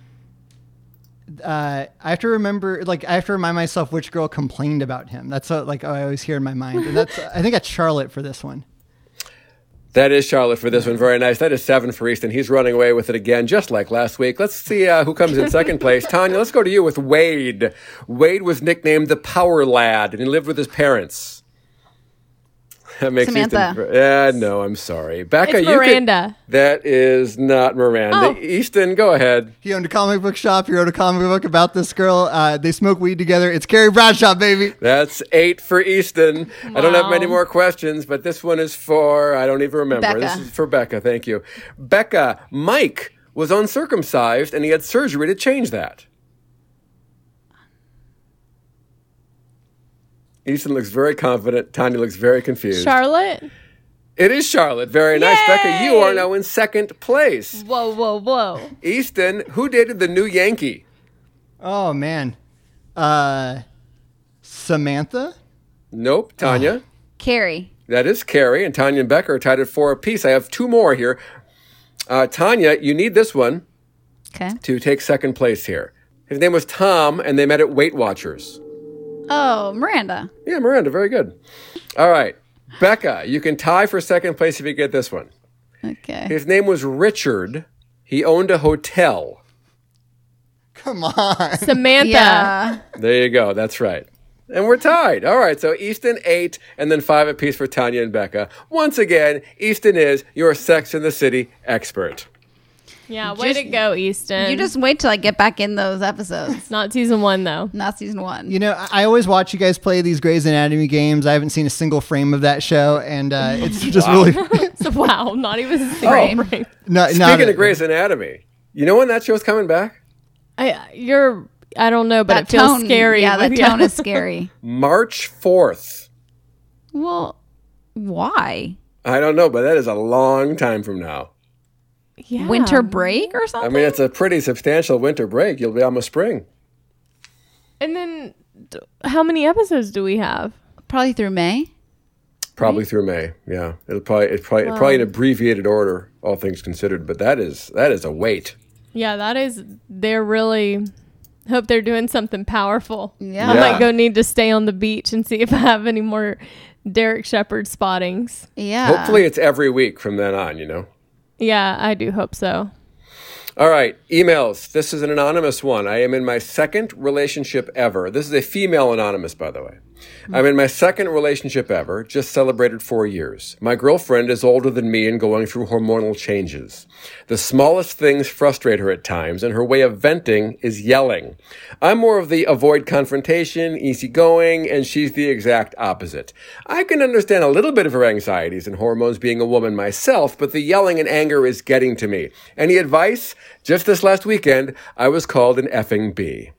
Uh, I have to remember, like, I have to remind myself which girl complained about him. That's what, like, I always hear in my mind. And that's, I think that's Charlotte for this one. That is Charlotte for this one. Very nice. That is seven for Easton. He's running away with it again, just like last week. Let's see uh, who comes in second place. Tanya, let's go to you with Wade. Wade was nicknamed the Power Lad, and he lived with his parents. That makes Samantha. Easton. Yeah, no, I'm sorry. Becca, It's you Miranda. Could, that is not Miranda. Oh. Easton, go ahead. He owned a comic book shop. He wrote a comic book about this girl. Uh, they smoke weed together. It's Carrie Bradshaw, baby. That's eight for Easton. I don't have Wow. many more questions, but this one is for, I don't even remember. Becca. This is for Becca. Thank you. Becca, Mike was uncircumcised and he had surgery to change that. Easton looks very confident. Tanya looks very confused. Charlotte? It is Charlotte. Very nice. Yay! Becca, you are now in second place. Whoa, whoa, whoa. Easton, who dated the new Yankee? Oh, man. Uh, Samantha? Nope. Tanya? Carrie. That is Carrie. And Tanya and Becca are tied at four apiece. I have two more here. Uh, Tanya, you need this one Okay. to take second place here. His name was Tom, and they met at Weight Watchers. Oh, Miranda. Yeah, Miranda, very good. All right. Becca, you can tie for second place if you get this one. Okay. His name was Richard. He owned a hotel. Come on. Samantha. Yeah. There you go. That's right. And we're tied. All right. So Easton, eight, and then five apiece for Tanya and Becca. Once again, Easton is your Sex and the City expert. Yeah, way to go, Easton. You just wait till I get back in those episodes. Not season one, though. Not season one. You know, I I always watch you guys play these Grey's Anatomy games. I haven't seen a single frame of that show, and uh, it's just really So, wow, not even a Oh. single frame. no, Speaking not of Grey's Anatomy, you know when that show's coming back? I, you're, I don't know, but that it feels tone, scary. Yeah, that with- tone is scary. March fourth. Well, why? I don't know, but that is a long time from now. Yeah. Winter break or I something? mean, it's a pretty substantial winter break. You'll be almost spring. And then, d- how many episodes do we have? Probably through May. Probably through May. Yeah, it'll probably it's probably Wow. probably an abbreviated order, all things considered. But that is that is a wait. Yeah, that is, they're really, hope they're doing something powerful. Yeah. I Yeah. might go need to stay on the beach and see if I have any more Derek Shepherd spottings. Yeah. Hopefully, it's every week from then on. You know. Yeah, I do hope so. All right, emails. This is an anonymous one. I am in my second relationship ever. This is a female anonymous, by the way. I'm in my second relationship ever, just celebrated four years. My girlfriend is older than me and going through hormonal changes. The smallest things frustrate her at times, and her way of venting is yelling. I'm more of the avoid confrontation, easygoing, and she's the exact opposite. I can understand a little bit of her anxieties and hormones being a woman myself, but the yelling and anger is getting to me. Any advice? Just this last weekend, I was called an effing bee.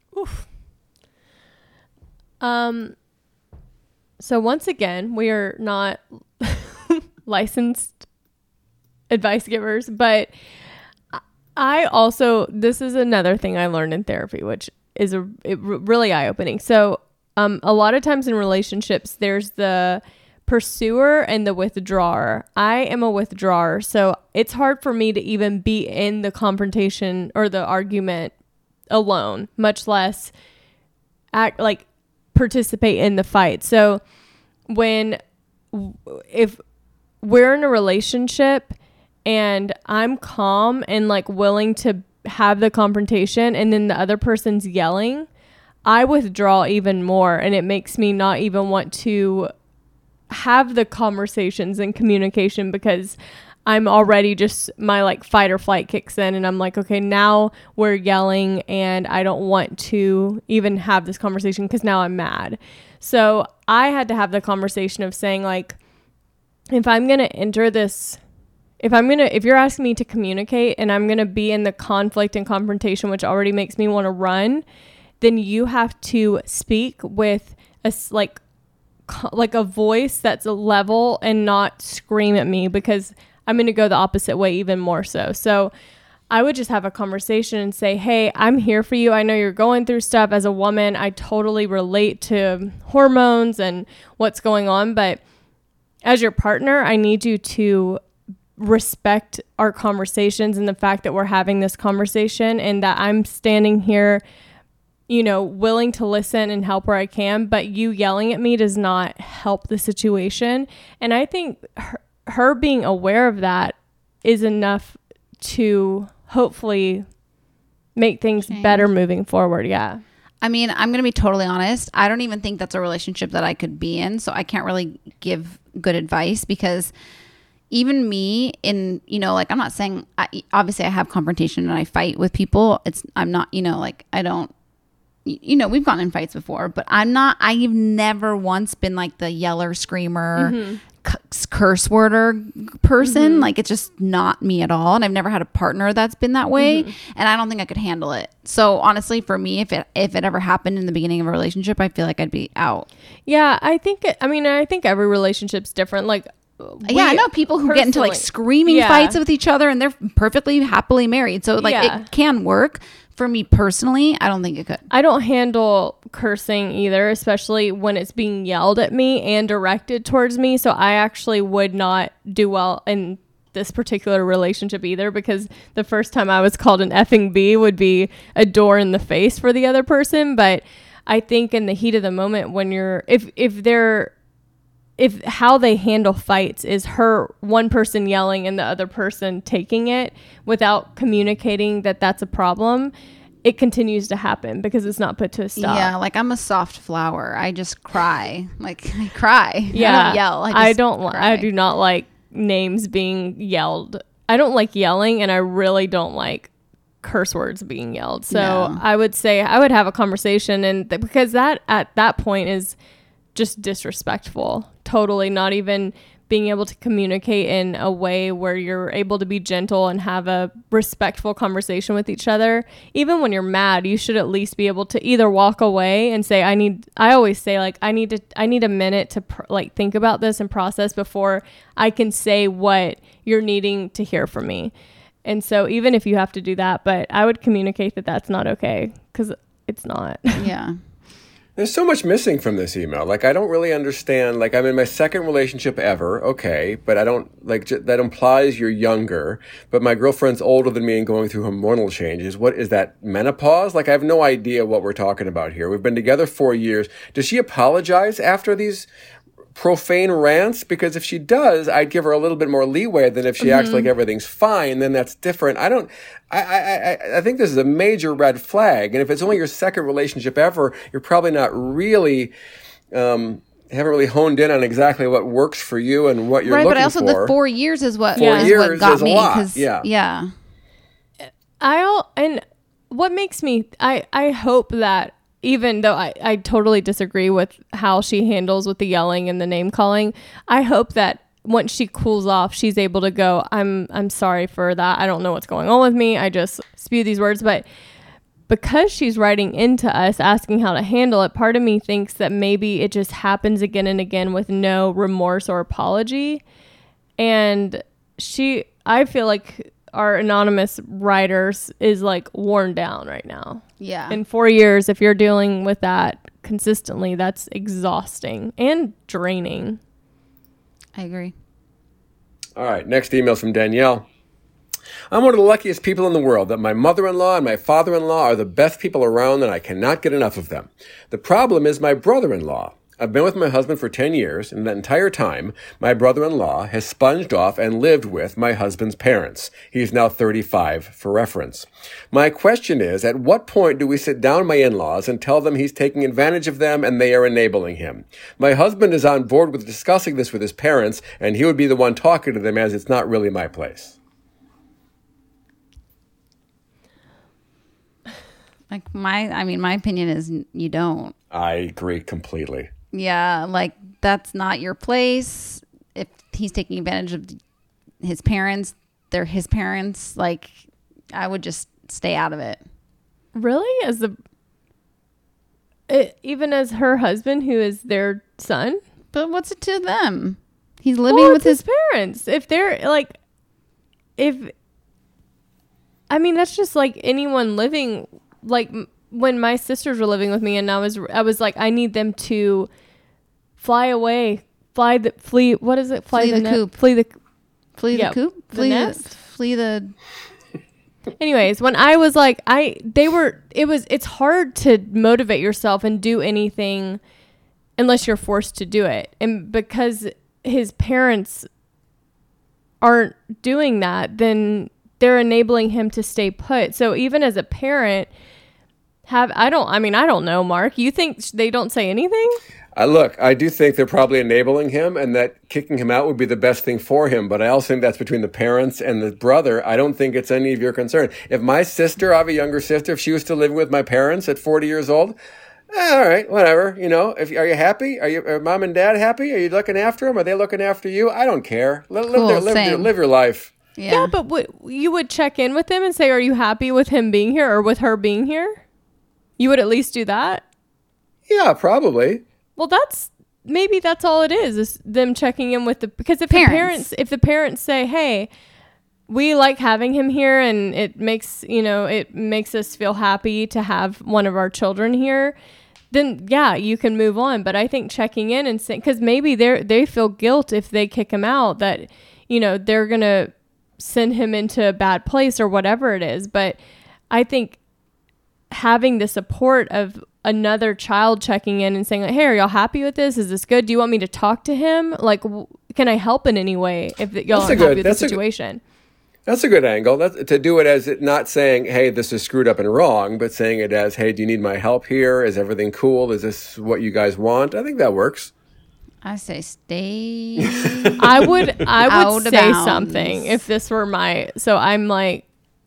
Um, so once again, we are not licensed advice givers, but I also, this is another thing I learned in therapy, which is a it, really eye-opening. So um, a lot of times in relationships, there's the pursuer and the withdrawer. I am a withdrawer, so it's hard for me to even be in the confrontation or the argument alone, much less act like participate in the fight. So when if we're in a relationship and I'm calm and like willing to have the confrontation and then the other person's yelling, I withdraw even more, and it makes me not even want to have the conversations and communication because I'm already just, my like fight or flight kicks in and I'm like, okay, now we're yelling and I don't want to even have this conversation because now I'm mad. So I had to have the conversation of saying like, if I'm going to enter this, if I'm going to, if you're asking me to communicate and I'm going to be in the conflict and confrontation, which already makes me want to run, then you have to speak with a s- like, like a voice that's a level and not scream at me because I'm going to go the opposite way even more so. So I would just have a conversation and say, hey, I'm here for you. I know you're going through stuff as a woman. I totally relate to hormones and what's going on. But as your partner, I need you to respect our conversations and the fact that we're having this conversation and that I'm standing here, you know, willing to listen and help where I can, but you yelling at me does not help the situation. And I think her, her being aware of that is enough to hopefully make things Change. better moving forward. Yeah. I mean, I'm going to be totally honest. I don't even think that's a relationship that I could be in. So I can't really give good advice because even me in, you know, like I'm not saying, I, obviously I have confrontation and I fight with people. It's, I'm not, you know, like I don't, you know, we've gotten in fights before, but I'm not, I've never once been like the yeller, screamer, Mm-hmm. c- curse worder person. Mm-hmm. Like it's just not me at all. And I've never had a partner that's been that way. Mm-hmm. And I don't think I could handle it. So honestly, for me, if it, if it ever happened in the beginning of a relationship, I feel like I'd be out. Yeah. I think, it, I mean, I think every relationship's different. Like, yeah, I know people who get into like personally- screaming Yeah. fights with each other and they're perfectly happily married. So like Yeah. it can work. For me personally, I don't think it could. I don't handle cursing either, especially when it's being yelled at me and directed towards me. So I actually would not do well in this particular relationship either, because the first time I was called an effing B would be a door in the face for the other person. But I think in the heat of the moment, when you're, if, if they're, if how they handle fights is her one person yelling and the other person taking it without communicating that that's a problem, it continues to happen because it's not put to a stop. Yeah, like I'm a soft flower. I just cry. Like I cry. Yeah. I don't yell. I, just I don't li- cry. I do not like names being yelled. I don't like yelling, and I really don't like curse words being yelled. So No. I would say I would have a conversation, and th- because that at that point is just disrespectful. Totally not even being able to communicate in a way where you're able to be gentle and have a respectful conversation with each other. Even when you're mad, you should at least be able to either walk away and say, I need, I always say like, I need to, I need a minute to pr- like think about this and process before I can say what you're needing to hear from me. And so even if you have to do that, but I would communicate that that's not okay, because it's not. Yeah. There's so much missing from this email. Like, I don't really understand. Like, I'm in my second relationship ever. Okay. But I don't, like, j- that implies you're younger. But my girlfriend's older than me and going through hormonal changes. What is that, menopause? Like, I have no idea what we're talking about here. We've been together four years. Does she apologize after these profane rants? Because if she does, I'd give her a little bit more leeway than if she acts like everything's fine. Then that's different. I don't. I, I I I think this is a major red flag. And if it's only your second relationship ever, you're probably not really. Um, haven't really honed in on exactly what works for you and what you're Right, looking but also for. the four years is what Four is years what got is a me. lot, 'cause- yeah. Yeah. I'll, and what makes me, I, I hope that even though I, I totally disagree with how she handles with the yelling and the name calling, I hope that once she cools off, she's able to go, I'm, I'm sorry for that. I don't know what's going on with me. I just spew these words, but because she's writing into us asking how to handle it, part of me thinks that maybe it just happens again and again with no remorse or apology. And she, I feel like our anonymous writers is like worn down right now. Yeah. In four years, if you're dealing with that consistently, that's exhausting and draining. I agree. All right, next email from Danielle. I'm one of the luckiest people in the world that my mother-in-law and my father-in-law are the best people around and I cannot get enough of them. The problem is my brother-in-law. I've been with my husband for ten years, and that entire time, my brother-in-law has sponged off and lived with my husband's parents. He's now thirty-five, for reference. My question is, at what point do we sit down with my in-laws and tell them he's taking advantage of them and they are enabling him? My husband is on board with discussing this with his parents, and he would be the one talking to them as it's not really my place. Like my, I mean, my opinion is n- you don't. I agree completely. Yeah, like that's not your place. If he's taking advantage of his parents, they're his parents. Like, I would just stay out of it. Really? As the, it, even as her husband, who is their son? But what's it to them? He's living Well, with it's his. parents. If they're like, if, I mean, that's just like anyone living, like m- when my sisters were living with me and I was, I was like, I need them to fly away, fly the, flee, what is it? Fly Flee the net- coop. Flee the, Flee yeah, the coop. the Flee the, nest? flee the. anyways, when I was like, I, they were, it was, it's hard to motivate yourself and do anything unless you're forced to do it. And because his parents aren't doing that, then they're enabling him to stay put. So even as a parent, have I don't I mean I don't know, Mark. You think they don't say anything? Uh, look, I do think they're probably enabling him, and that kicking him out would be the best thing for him. But I also think that's between the parents and the brother. I don't think it's any of your concern. If my sister, I have a younger sister, if she was still living with my parents at forty years old, eh, all right, whatever. You know, if are you happy? Are you are mom and dad happy? Are you looking after them? Are they looking after you? I don't care. Live, Cool, live, their, live, their, same. live your life. Yeah. Yeah, but what, you would check in with him and say, are you happy with him being here or with her being here? You would at least do that? Yeah, probably. Well, that's maybe that's all it is, is them checking in with the, because if Parents. the parents, if the parents say, hey, we like having him here and it makes, you know, it makes us feel happy to have one of our children here, then yeah, you can move on. But I think checking in and saying, because maybe they they feel guilt if they kick him out, that, you know, they're going to send him into a bad place or whatever it is. But I think having the support of another child checking in and saying, like, hey, are y'all happy with this? Is this good? Do you want me to talk to him? Like, w- can I help in any way if the, y'all That's aren't a good- happy with the that's a good- situation? That's a good angle. That's, to do it as it not saying, hey, this is screwed up and wrong, but saying it as, hey, do you need my help here? Is everything cool? Is this what you guys want? I think that works. I say stay. I would I Out would of say bounds. something if this were my, so I'm like,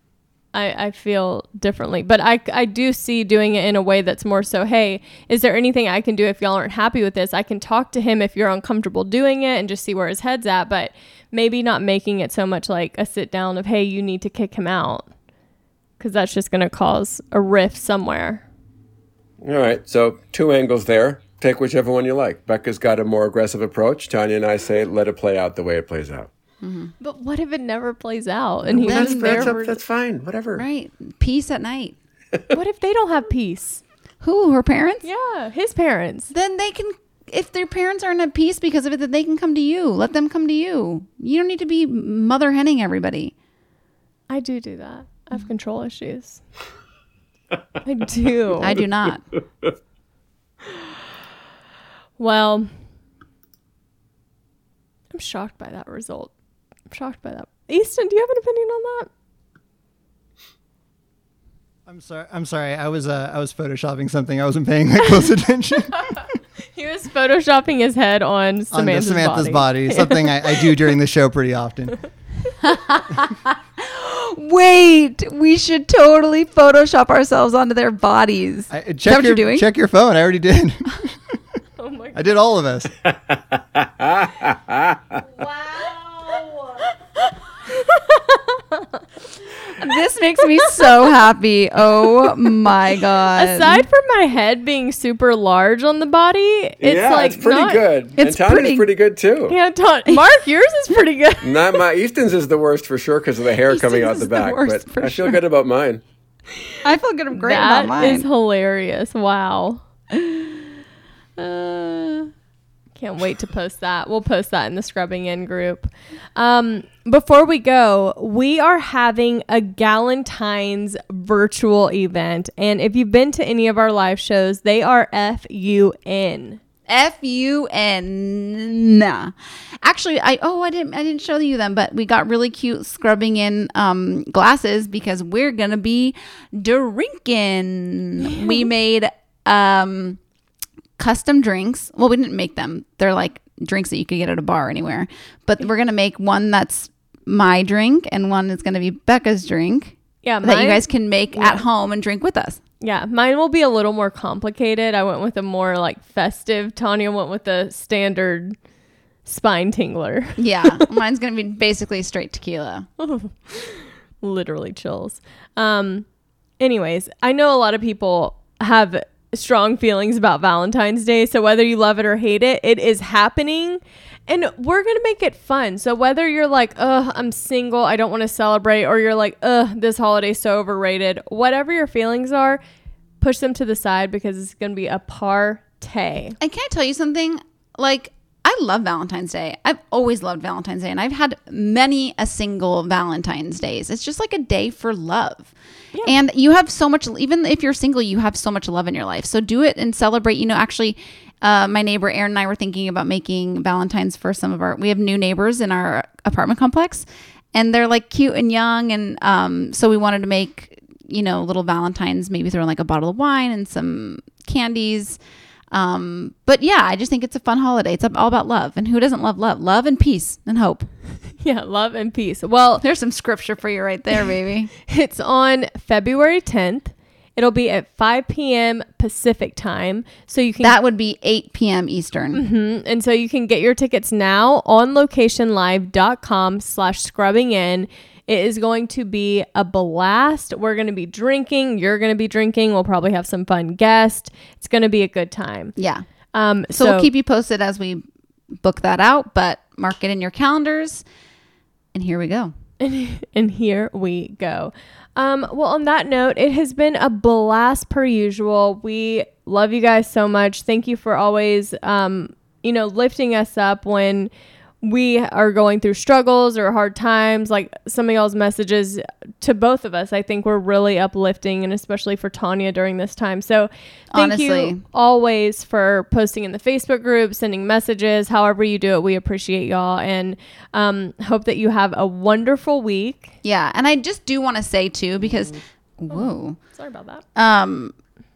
I, I feel differently, but I, I do see doing it in a way that's more so, hey, is there anything I can do if y'all aren't happy with this? I can talk to him if you're uncomfortable doing it and just see where his head's at, but maybe not making it so much like a sit down of, hey, you need to kick him out, because that's just going to cause a rift somewhere. All right. So two angles there. Take whichever one you like. Becca's got a more aggressive approach. Tanya and I say, let it play out the way it plays out. But what if it never plays out and he Then was That's, there? that's, for- that's fine. Whatever. Right. Peace at night. What if they don't have peace? Who? Her parents? Yeah, his parents. Then they can, if their parents aren't at peace because of it, then they can come to you. Let them come to you. You don't need to be mother henning everybody. I do do that. I have control issues. I do. I do not. Well, I'm shocked by that result. I'm shocked by that. Easton, do you have an opinion on that? I'm sorry. I'm sorry. I was uh, I was photoshopping something. I wasn't paying that close attention. He was photoshopping his head on On Samantha's, the Samantha's body. body. Something I, I do during the show pretty often. Wait, we should totally Photoshop ourselves onto their bodies. I, check Is that what your, you're doing? Check your phone. I already did. Oh my I god! did all of us. This makes me so happy. Oh my god. Aside from my head being super large on the body, it's yeah, like it's pretty not- good. it's and Tanya's pretty- pretty, good too. Yeah, Ton- Mark, yours is pretty good. Not my Easton's is the worst for sure because of the hair coming out Easton's the is the back. worst But for I feel sure. good about mine. I feel good great That about mine. is hilarious. Wow. Uh, Can't wait to post that. We'll post that in the Scrubbing In group. Um, before we go, we are having a Galentine's virtual event. And if you've been to any of our live shows, they are F U N. F U N. Actually, I oh I didn't I didn't show you them, but we got really cute Scrubbing In um, glasses because we're gonna be drinking. We made um, custom drinks. Well, we didn't make them. They're like drinks that you could get at a bar anywhere. But we're gonna make one that's my drink and one that's gonna be Becca's drink Yeah, that you mine- guys can make yeah. at home and drink with us. Yeah, mine will be a little more complicated. I went with a more like festive. Tanya went with a standard spine tingler. Yeah, mine's gonna be basically straight tequila. Literally chills. Um, anyways, I know a lot of people have strong feelings about Valentine's Day. So whether you love it or hate it, it is happening. And we're going to make it fun. So whether you're like, ugh, I'm single, I don't want to celebrate, or you're like, ugh, this holiday's so overrated, whatever your feelings are, push them to the side because it's going to be a party. And can I tell you something? Like, I love Valentine's Day. I've always loved Valentine's Day, and I've had many a single Valentine's Days. It's just like a day for love. Yeah. And you have so much, even if you're single, you have so much love in your life. So do it and celebrate. You know, actually, uh, my neighbor Erin and I were thinking about making Valentine's for some of our, we have new neighbors in our apartment complex, and they're like cute and young. And um, so we wanted to make, you know, little Valentines, maybe throw in like a bottle of wine and some candies. Um, but yeah, I just think it's a fun holiday. It's all about love. And who doesn't love love? Love and peace and hope. Yeah, love and peace. Well, there's some scripture for you right there, baby. It's on February tenth. It'll be at five p.m. Pacific time. So you can That would be eight p.m. Eastern. Mm-hmm. And so you can get your tickets now on locationlive.com slash scrubbing in. It is going to be a blast. We're going to be drinking. You're going to be drinking. We'll probably have some fun guests. It's going to be a good time. Yeah. Um, so, so we'll keep you posted as we book that out, but mark it in your calendars. And here we go. And, and here we go. Um, well, on that note, it has been a blast per usual. We love you guys so much. Thank you for always, um, you know, lifting us up when we are going through struggles or hard times. Like some of y'all's messages to both of us, I think were really uplifting, and especially for Tanya during this time. So thank Honestly. you always for posting in the Facebook group, sending messages, however you do it. We appreciate y'all, and um, hope that you have a wonderful week. Yeah. And I just do want to say too, because, whoa, Sorry about that. um,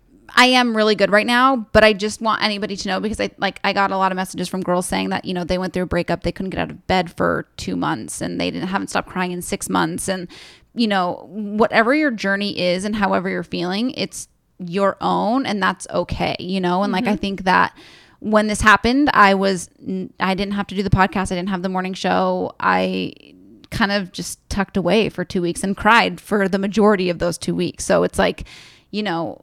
I am really good right now, but I just want anybody to know, because I like I got a lot of messages from girls saying that, you know, they went through a breakup, they couldn't get out of bed for two months, and they didn't haven't stopped crying in six months, and you know, whatever your journey is and however you're feeling, it's your own, and that's okay, you know. And like I think that when this happened, I was I didn't have to do the podcast, I didn't have the morning show, I kind of just tucked away for two weeks and cried for the majority of those two weeks. So it's like, you know.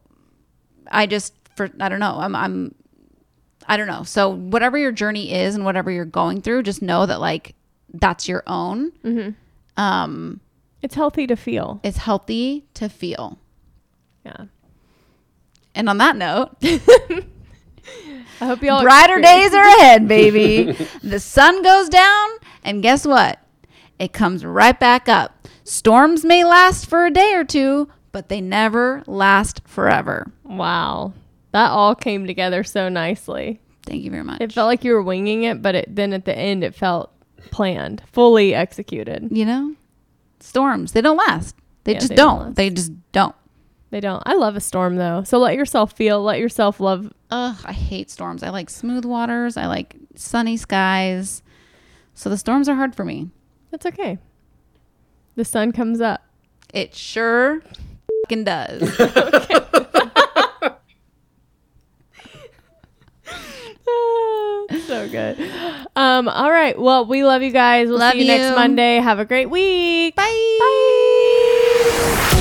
I just, for, I don't know. I'm, I'm, I don't know. So whatever your journey is and whatever you're going through, just know that like, that's your own. Mm-hmm. Um, It's healthy to feel. it's healthy to feel. Yeah. And on that note, I hope y'all brighter experience- days are ahead, baby. The sun goes down, and guess what? It comes right back up. Storms may last for a day or two, but they never last forever. Wow. That all came together so nicely. Thank you very much. It felt like you were winging it, but it, then at the end it felt planned, fully executed. You know, storms, they don't last. They Yeah, just they don't. don't last. They just don't. They don't. I love a storm though. So let yourself feel, let yourself love. Ugh, I hate storms. I like smooth waters. I like sunny skies. So the storms are hard for me. It's okay. The sun comes up. It sure fucking does. So good. Um, all right. Well, we love you guys. We'll Love see you, next you. Monday. Have a great week. Bye. Bye.